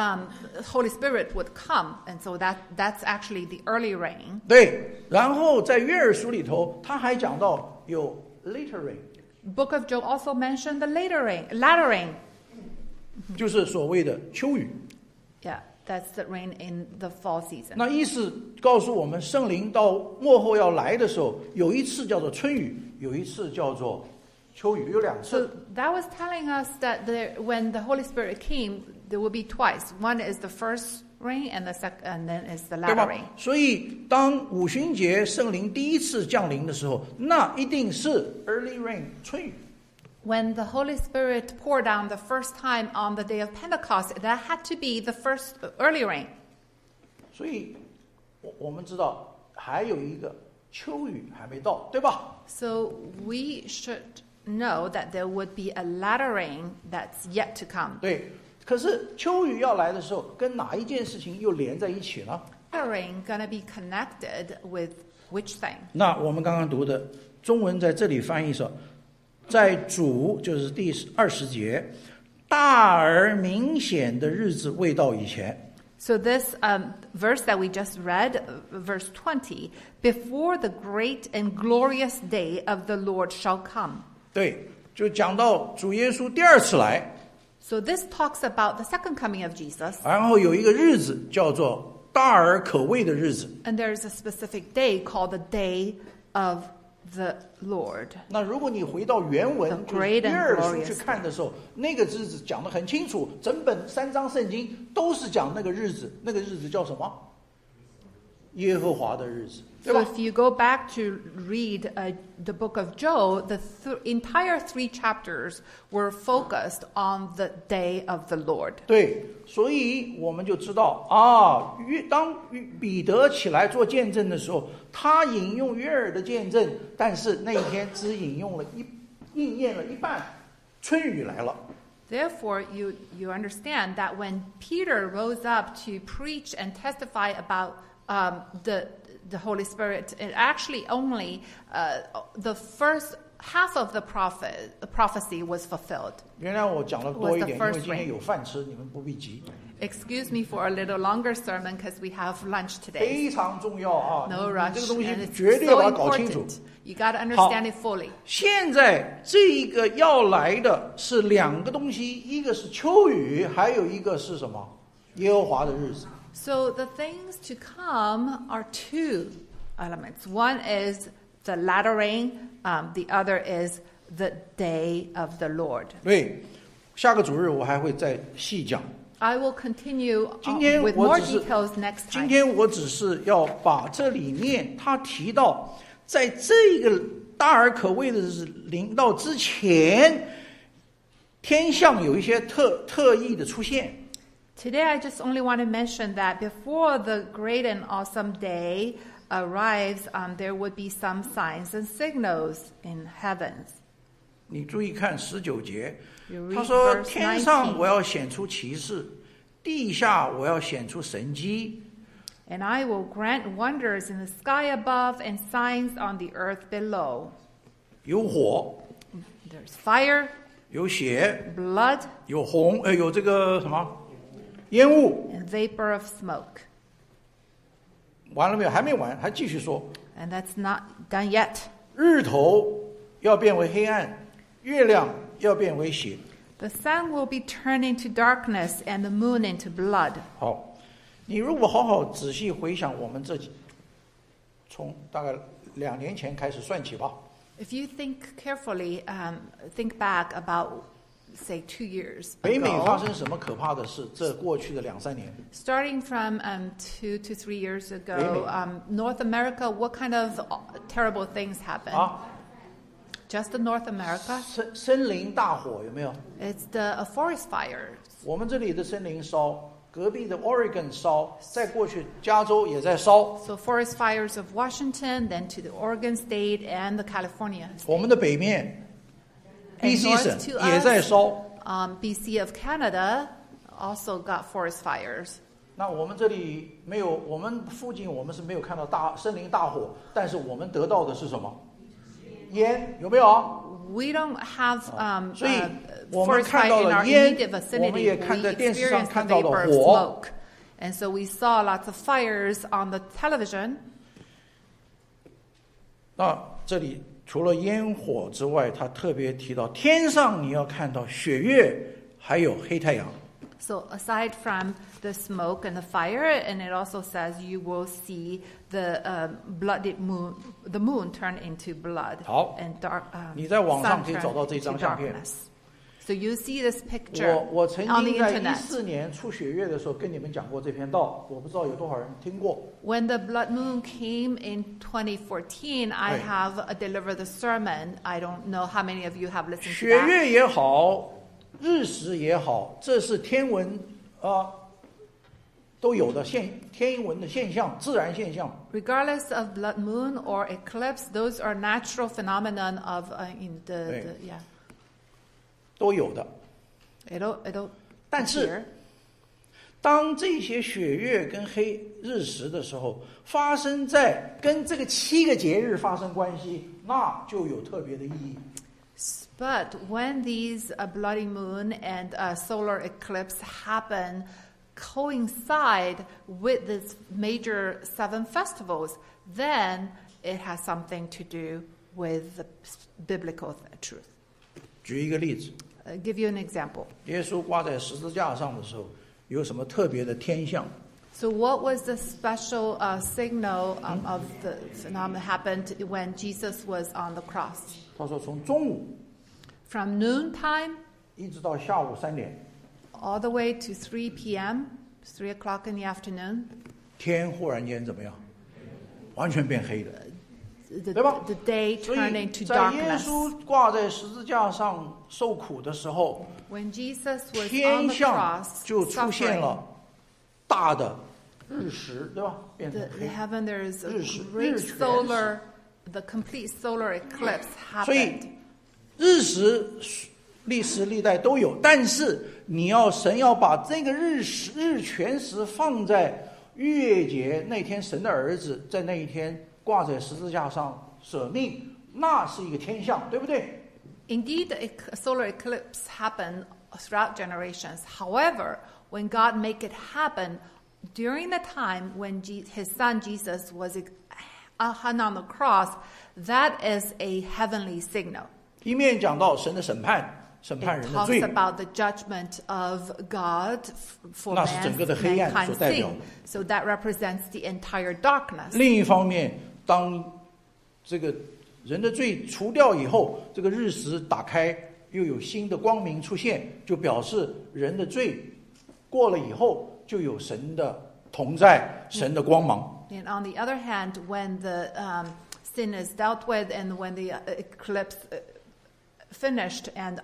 Holy Spirit would come, and so that's actually the early rain.
对，然后在约珥书里头，他还讲到有 later rain，
Book of Joel also mentioned the latter rain.
就是所谓的秋雨。
Yeah, that's the rain in the fall season.
那意思告诉我们，圣灵到末后要来的时候，有一次叫做春雨，有一次叫做秋雨，有两
So
次。
that was telling us that when the Holy Spirit came, there will be twice. One is the first rain, and then is the
对
latter
吧
rain.？
所以当五旬节圣灵第一次降临的时候，那一定是 early rain 春雨。
When the Holy Spirit poured down the first time on the day of Pentecost, that had to be the first early rain.
所以我们知道还有一个秋雨还没到，对吧？
So we should know that there would be a latter rain that's yet to come.
对。可是秋雨要来的时候，跟哪一件事情又连在一起呢？
Latter rain gonna be connected with which thing?
那我们刚刚读的中文在这里翻译说，在主就是第20节，大而明显的日子未到以前。
So this verse that we just read, verse 20, before the great and glorious day of the Lord shall come.
对，就讲到主耶稣第二次来，
So this talks about the second coming of Jesus,
然后有一个日子叫做大而可畏的日子。
and there's a specific day called the day of the Lord.
那如果你回到原文，
The
就是
great and
约珥书
glorious
去看的时候，那个日子讲得很清楚，整本3章圣经都是讲那个日子，那个日子叫什么？耶和华的日子，对
So
吧？
if you go back to read the book of Joel, the entire 3 chapters were focused on the day of the Lord.
对，所以我们就知道啊，当彼得起来做见证的时候，他引用约珥的见证，但是那一天只应验了一半，春雨来了。
Therefore, you understand that when Peter rose up to preach and testify about the Holy Spirit, it actually only the first half of the prophecy was fulfilled.
原来我讲的多一点，因
Was the
为
first
今天有饭吃，你们不必急，
Excuse me for a little longer sermon because we have lunch today.
非常重要啊！
No
你
rush,
这个东西
and it's
绝对要
so
把它搞清楚。
important. You got to understand it fully.
现在这一个要来的是2个东西，一个是秋雨，还有一个是什么？耶和华的日子。
So the things to come are 2 elements. One is the latter rain. The other is the day of the Lord.
对，下个主日我还会再细讲。
I will continue
今天
with
我
more
只是
details next
今
time.
天我只是要把这里面他提到，在这个大而可畏的日子临到之前，天象有一些特异的出现。
Today, I just only want to mention that before the great and awesome day arrives, there would be some signs and signals in heavens.
你注意看19节，
You read
他说：
verse
天上
19.
我要显出奇事，地下我要显出神迹。
And I will grant wonders in the sky above and signs on the earth below.
有火，
There's fire,
有血，
blood,
有有这个什么烟雾。
and vapor of smoke.
完了没有？还没完，还继续说。
And that's not done yet.
日头要变为黑暗，月亮要变为血。
The sun will be turned into darkness and the moon into blood.
好，你如果好好仔细回想我们从大概2年前开始算起吧。
If you think carefully, think back about, say, 2 years
北美发
ago.
生什么可怕的事？这过去的2-3年，
Starting from 2 to 3 years ago,
Really?
North America, what kind of terrible things happened?
啊，
Just the North America?
森林大火有没有？
It's the forest fires.
我们这里的森林烧，隔壁的 Oregon 烧，再过去加州也在烧，
So forest fires of Washington, then to the Oregon state and the California
我们的北面
And
BC
north
省
to
也在
us,
烧。
BC of Canada also got forest fires.
那我们这里没有，我们附近我们是没有看到森林大火，但是我们得到的是什么？烟有没有啊？
We don't have
所以我们
forest
看
fire
到
in
了
our
烟，
immediate
我们
vicinity.
也
We
看在电视上
experienced the
看到了
vapor of
火。
smoke. And so we saw lots of fires on the television.
那这里除了烟火之外，他特别提到天上你要看到雪月，还有黑太阳。
So aside from the smoke and the fire, and it also says you will see the blooded moon, the moon turn into blood
好，
and dark.
你在网上
sun
可以
turn
找到这
into
张相片。
darkness. So you see this picture
我曾
on the
经在
internet.
14年出雪月的时候跟你们讲过这篇道，我不知道有多少人听过。
When the blood moon came in 2014, I
Right.
have delivered the sermon. I don't know how many of you have listened to
雪
that.
月也好，日食也好，这是天文都有的天文的现象，自然现象。
Regardless of blood moon or eclipse, those are natural phenomenon of in the
Right.
yeah.
都有的。
It'll
但是
appear.
当这些雪月跟黑日食的时候，发生在跟这个7个节日发生关系，那就有特别的意义。
But when these bloody moon and solar eclipse happen, coincide with these major 7 festivals, then it has something to do with the biblical truth.
举一个例子，
Give you an example.
耶稣挂在十字架上的时候，有什么特别的天象？
So what was the special signal of the phenomenon happened when Jesus was on the cross?
他说从中午
From noontime
一直到下午3点，
all the way to 3 p.m., 3 o'clock in the afternoon,
天忽然间怎么样？完全变黑的。
the
对吧？
the day
所
turned
以
into
在耶
darkness.
稣挂在十字架上受苦的时候，
When Jesus was on
天
the
象
cross
就出现
suffering,
了大的日食，对吧？变成
the
黑。
heaven there is a
日食，
great
日全食。
solar, the complete solar eclipse
所以
happened.
日食历史历代都有，但是神要把这个日全食放在逾越节那天，神的儿子在那一天挂在十字架上舍命，那是一个天象，对不对？
Indeed, the solar eclipse happened throughout generations. However, when God made it happen during the time when his son Jesus was hung on the cross, that is a heavenly signal.
一面讲到神的审判
It
人的
talks
罪，
about the judgment of God for
那是整个的黑暗所
mankind's
代表
sin.
的。
So that represents the entire darkness.
另一方面，当这个人的罪除掉以后，这个日食打开，又有新的光明出现，就表示人的罪过了以后，就有神的同在，神的光芒。
And on the other hand, when the sin is dealt with and when the eclipse finished and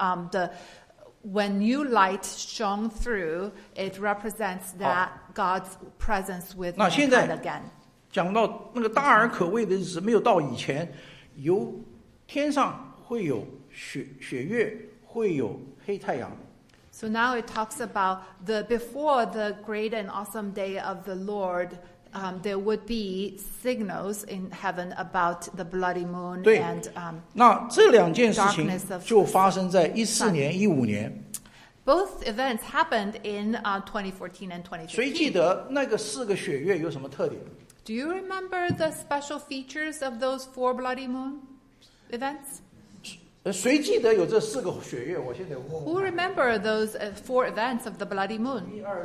when new light shone through, it represents that God's presence with
那现
mankind
在
again.
讲到那个大而可畏的日子没有到以前，有天上会有雪月，会有黑太阳。
So now it talks about before the great and awesome day of the Lord, there would be signals in heaven about the bloody moon
对
and
那这两件事情
darkness of
就发生在14年、15年。
both events happened in 2014 and
谁记
2015.
得那个4个血月有什么特点？
Do you remember the special features of those 4 bloody moon events?
谁记得有这4个血月？我现在问
Who remember those 4 events of the bloody moon?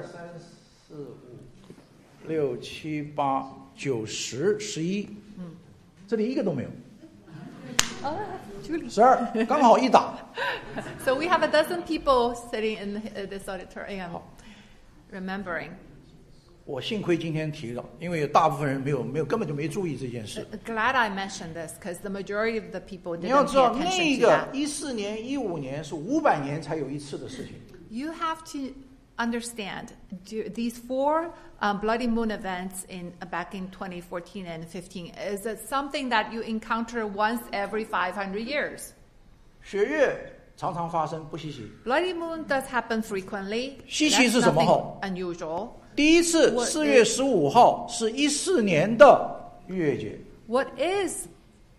1、2、3、4、5、6、7、8、9、10、11，这里一个都没有。
Oh, Julie.
12刚好一打。
So we have a dozen people sitting in this auditorium
好
remembering.
我幸亏今天提了，因为有大部分人根本就没注意这件事。
Glad I mentioned this because the majority of the people
你要
didn't
知
pay
道，那
attention to
个
that.
14年、15年是500年才有一次的事情。
You have to understand these 4 bloody moon events back in 2014 and 15 is something that you encounter once every 500 years.
血月常常发生，不稀奇。
Bloody moon does happen frequently.
稀奇
That's
是什么？
nothing unusual.
第一次4月15号是14年的逾越节。
What is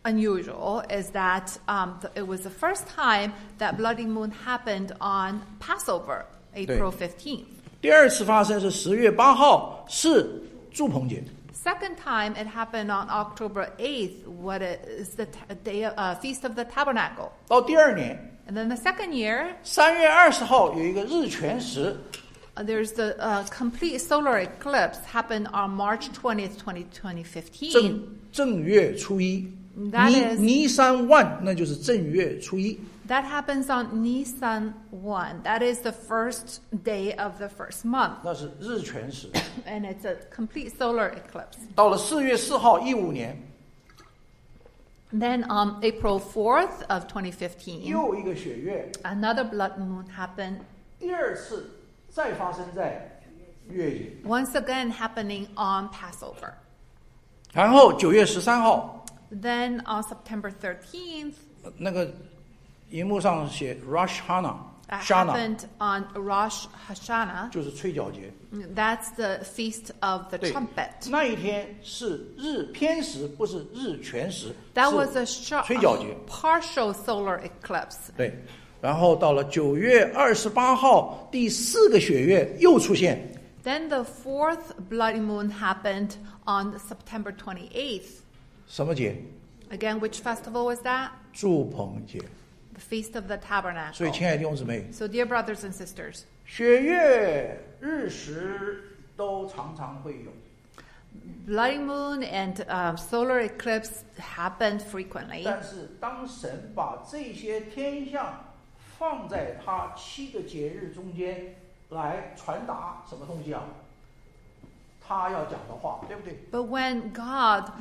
unusual is that it was the first time that bloody moon happened on Passover, April 15th.
第二次发生是10月8号，是住棚节。
Second time it happened on October 8th, what is the Feast of the Tabernacle.
到第二年
And then the second year,
3月20号有一个日全食，
there's the complete solar eclipse happened on March 20th, 2015.
正月初一，
That is-
尼山万，那就是正月初一。
That happens on Nisan 1. That is the first day of the first month.
那是日全食。
And it's a complete solar eclipse.
到了4月4号，15年，
Then on April 4th of 2015,
又一个血月，
another blood moon happened,
第二次再发生在月节。
once again happening on Passover.
然后9月13号，
Then on September 13th,
那个荧幕上写 Rosh
that
Hashanah，
happened on Rosh Hashanah.
就是吹角节。
That's the feast of the
对
trumpet.
那一天是日偏食，不是日全食，
That was
是
a
吹角节。
partial solar eclipse.
对，然后到了9月28号，第4个血月又出现，
Then the fourth bloody moon happened on September 28th.
什么节？
Again, which festival was that?
住棚节。
The Feast of the
所以，
Tabernacle.
亲爱的弟兄姊妹，
So, dear brothers and sisters,
血月、日食都常常会有。
bloody moon and solar eclipse happened frequently.
但是，当神把这些天象放在他7个节日中间来传达什么东西啊？他要讲的话，对不对？
But when God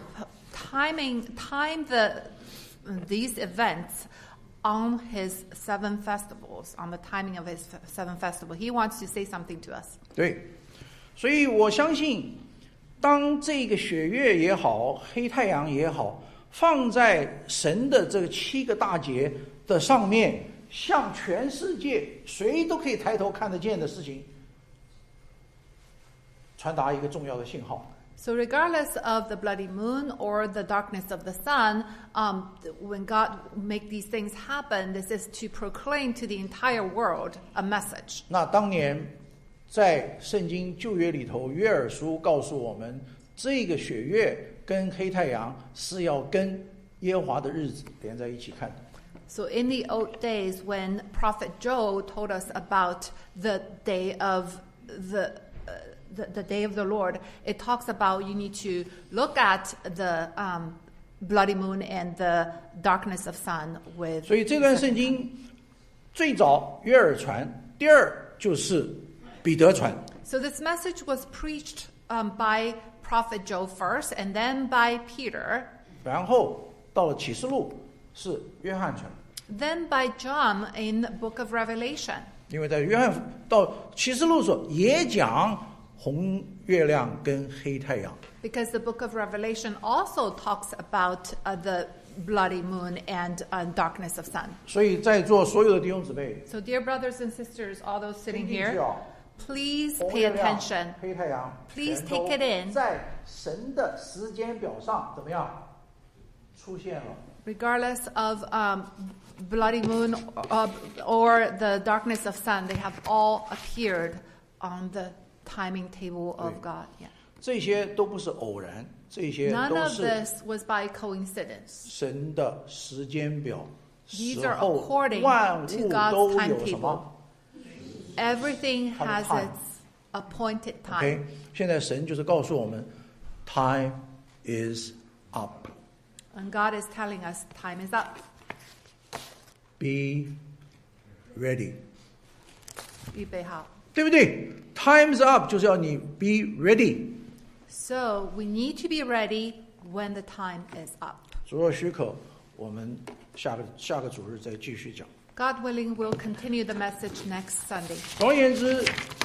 timed these events on his 7 festivals, on the timing of his 7 festivals, he wants to say something to us.
对，所以我相信，当这个血月也好，黑太阳也好，放在神的这个7个大节的上面，向全世界谁都可以抬头看得见的事情，传达一个重要的信号。
So regardless of the bloody moon or the darkness of the sun, when God make these things happen, this is to proclaim to the entire world a message.
那当年在圣经旧约里头，约珥书告诉我们，这个血月跟黑太阳是要跟耶和华的日子连在一起看的。
So in the old days, when Prophet Joel told us about the day of the day of the Lord, it talks about you need to look at the bloody moon and the darkness of sun with.
所以这段圣经最早约珥传，第二就是彼得传。
So this message was preached by Prophet Joel first, and then by Peter,
然后到了启示录是约翰传，
then by John in the book of Revelation.
因为在约翰到启示录的时候也讲红月亮跟黑太阳。
Because the book of Revelation also talks about the bloody moon and darkness of sun.
所以在座所有的弟兄姊妹，
So, dear brothers and sisters, all those sitting
听进去
here,
啊，
please
红
pay
月亮
attention.
黑太阳
Please
全都
take it in.
在神的时间表上怎么样出现了？
Regardless of bloody moon or the darkness of sun, they have all appeared on the timing table of God. Yeah.
这些都不是偶然，这些
None
都
of
是
this was by coincidence.
神的时间表。
These
时
are
候
according
万
to
物
God's
都有
timetable.
什么
Everything has
time.
its appointed
？OK，
time.
现在神就是告诉我们 ，time is up.
And God is telling us time is up.
Be ready，
预备好。
对不对 ？Time's up 就是要你 be ready。
So we need to be ready when the time is up.
主若许可，我们下个主日再继续讲。
God willing, we'll continue the message next Sunday.
总而言之，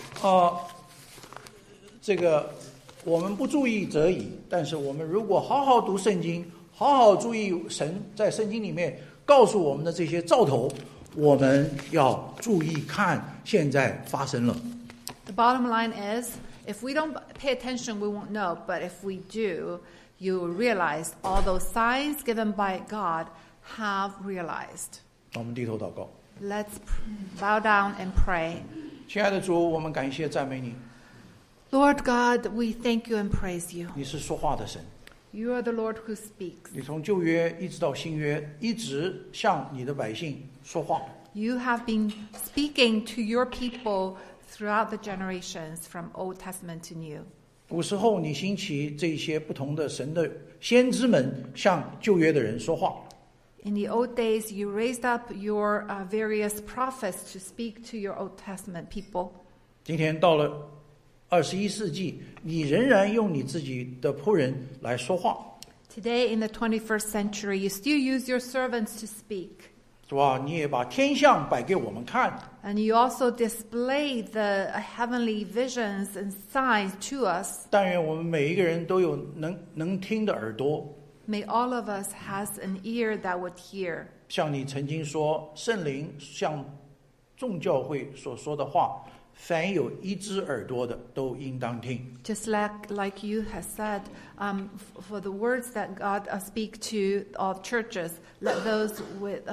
这个我们不注意则已，但是我们如果好好读圣经，好好注意神在圣经里面告诉我们的这些兆头，我们要注意看现在发生了。
The bottom line is, if we don't pay attention, we won't know. But if we do, you will realize all those signs given by God have realized.
我们低头祷告。
Let's bow down and pray.
亲爱的主，我们感谢赞美你，
Lord God, we thank you and praise you.
你是说话的神，
You are the Lord who speaks.
你从旧约一直到新约，一直向你的百姓说话。
You have been speaking to your people throughout the generations from Old Testament to New.
古时候，你兴起这些不同的神的先知们，向旧约的人说话。
In the old days, you raised up your various prophets to speak to your Old Testament people.
今天到了21世纪，你仍然用你自己的仆人来说话。
Today, in the 21st century, you still use your servants to speak.
主啊，你也把天象摆给我们看，
And you also display the heavenly visions and signs to us.
但愿我们每一个人都有能听的耳朵。
May all of us has an ear that would hear.
像你曾经说，圣灵向众教会所说的话，凡有一只耳朵的，都应当听。
Just like you have said, for the words that God speak to all churches, let those with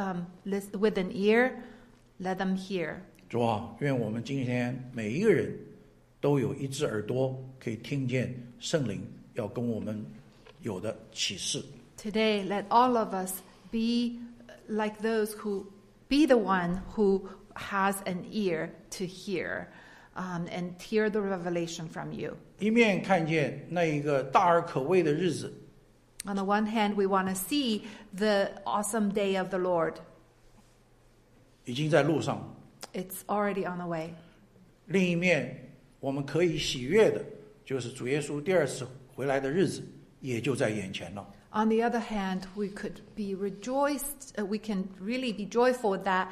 an ear, let them hear.
主啊，愿我们今天每一个人都有一只耳朵，可以听见圣灵要跟我们有的启示。
Today, let all of us be like those who be the one who has an ear to hear, and hear the revelation from you.
一面看见那一个大而可畏的日子，
On the one hand, we want to see the awesome day of the Lord.
已经在路上；
It's already on the way.
另一面，我们可以喜悦的，就是主耶稣第二次回来的日子，也就在眼前了。
On the other hand, we could be rejoiced. We can really be joyful that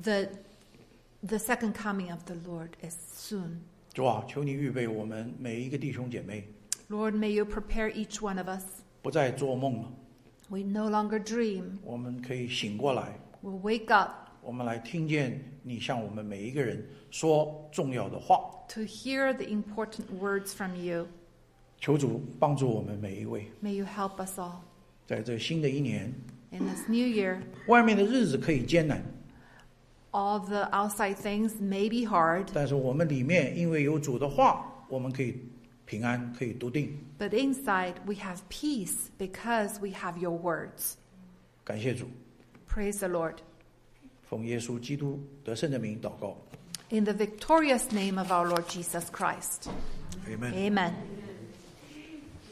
the second coming of the Lord is soon.
主啊，求你预备我们每一个弟兄姐妹，
Lord, may you prepare each one of us.
不再做梦了，
We no longer dream.
我们可以醒过来，
We'll wake up
我们来听见你向我们每一个人说重要的话。
to hear the important words from you.
求主帮助我们每一位，
May you help us all.
在这新的一年，
In this new year,
外面的日子可以艰难，
all the outside things may be hard,
但是我们里面因为有主的话，我们可以平安，可以笃定。
but inside we have peace because we have your words.
感谢主，
Praise the Lord.
奉耶稣基督得胜的名祷告
In the victorious name of our Lord Jesus Christ.
，Amen。
Amen.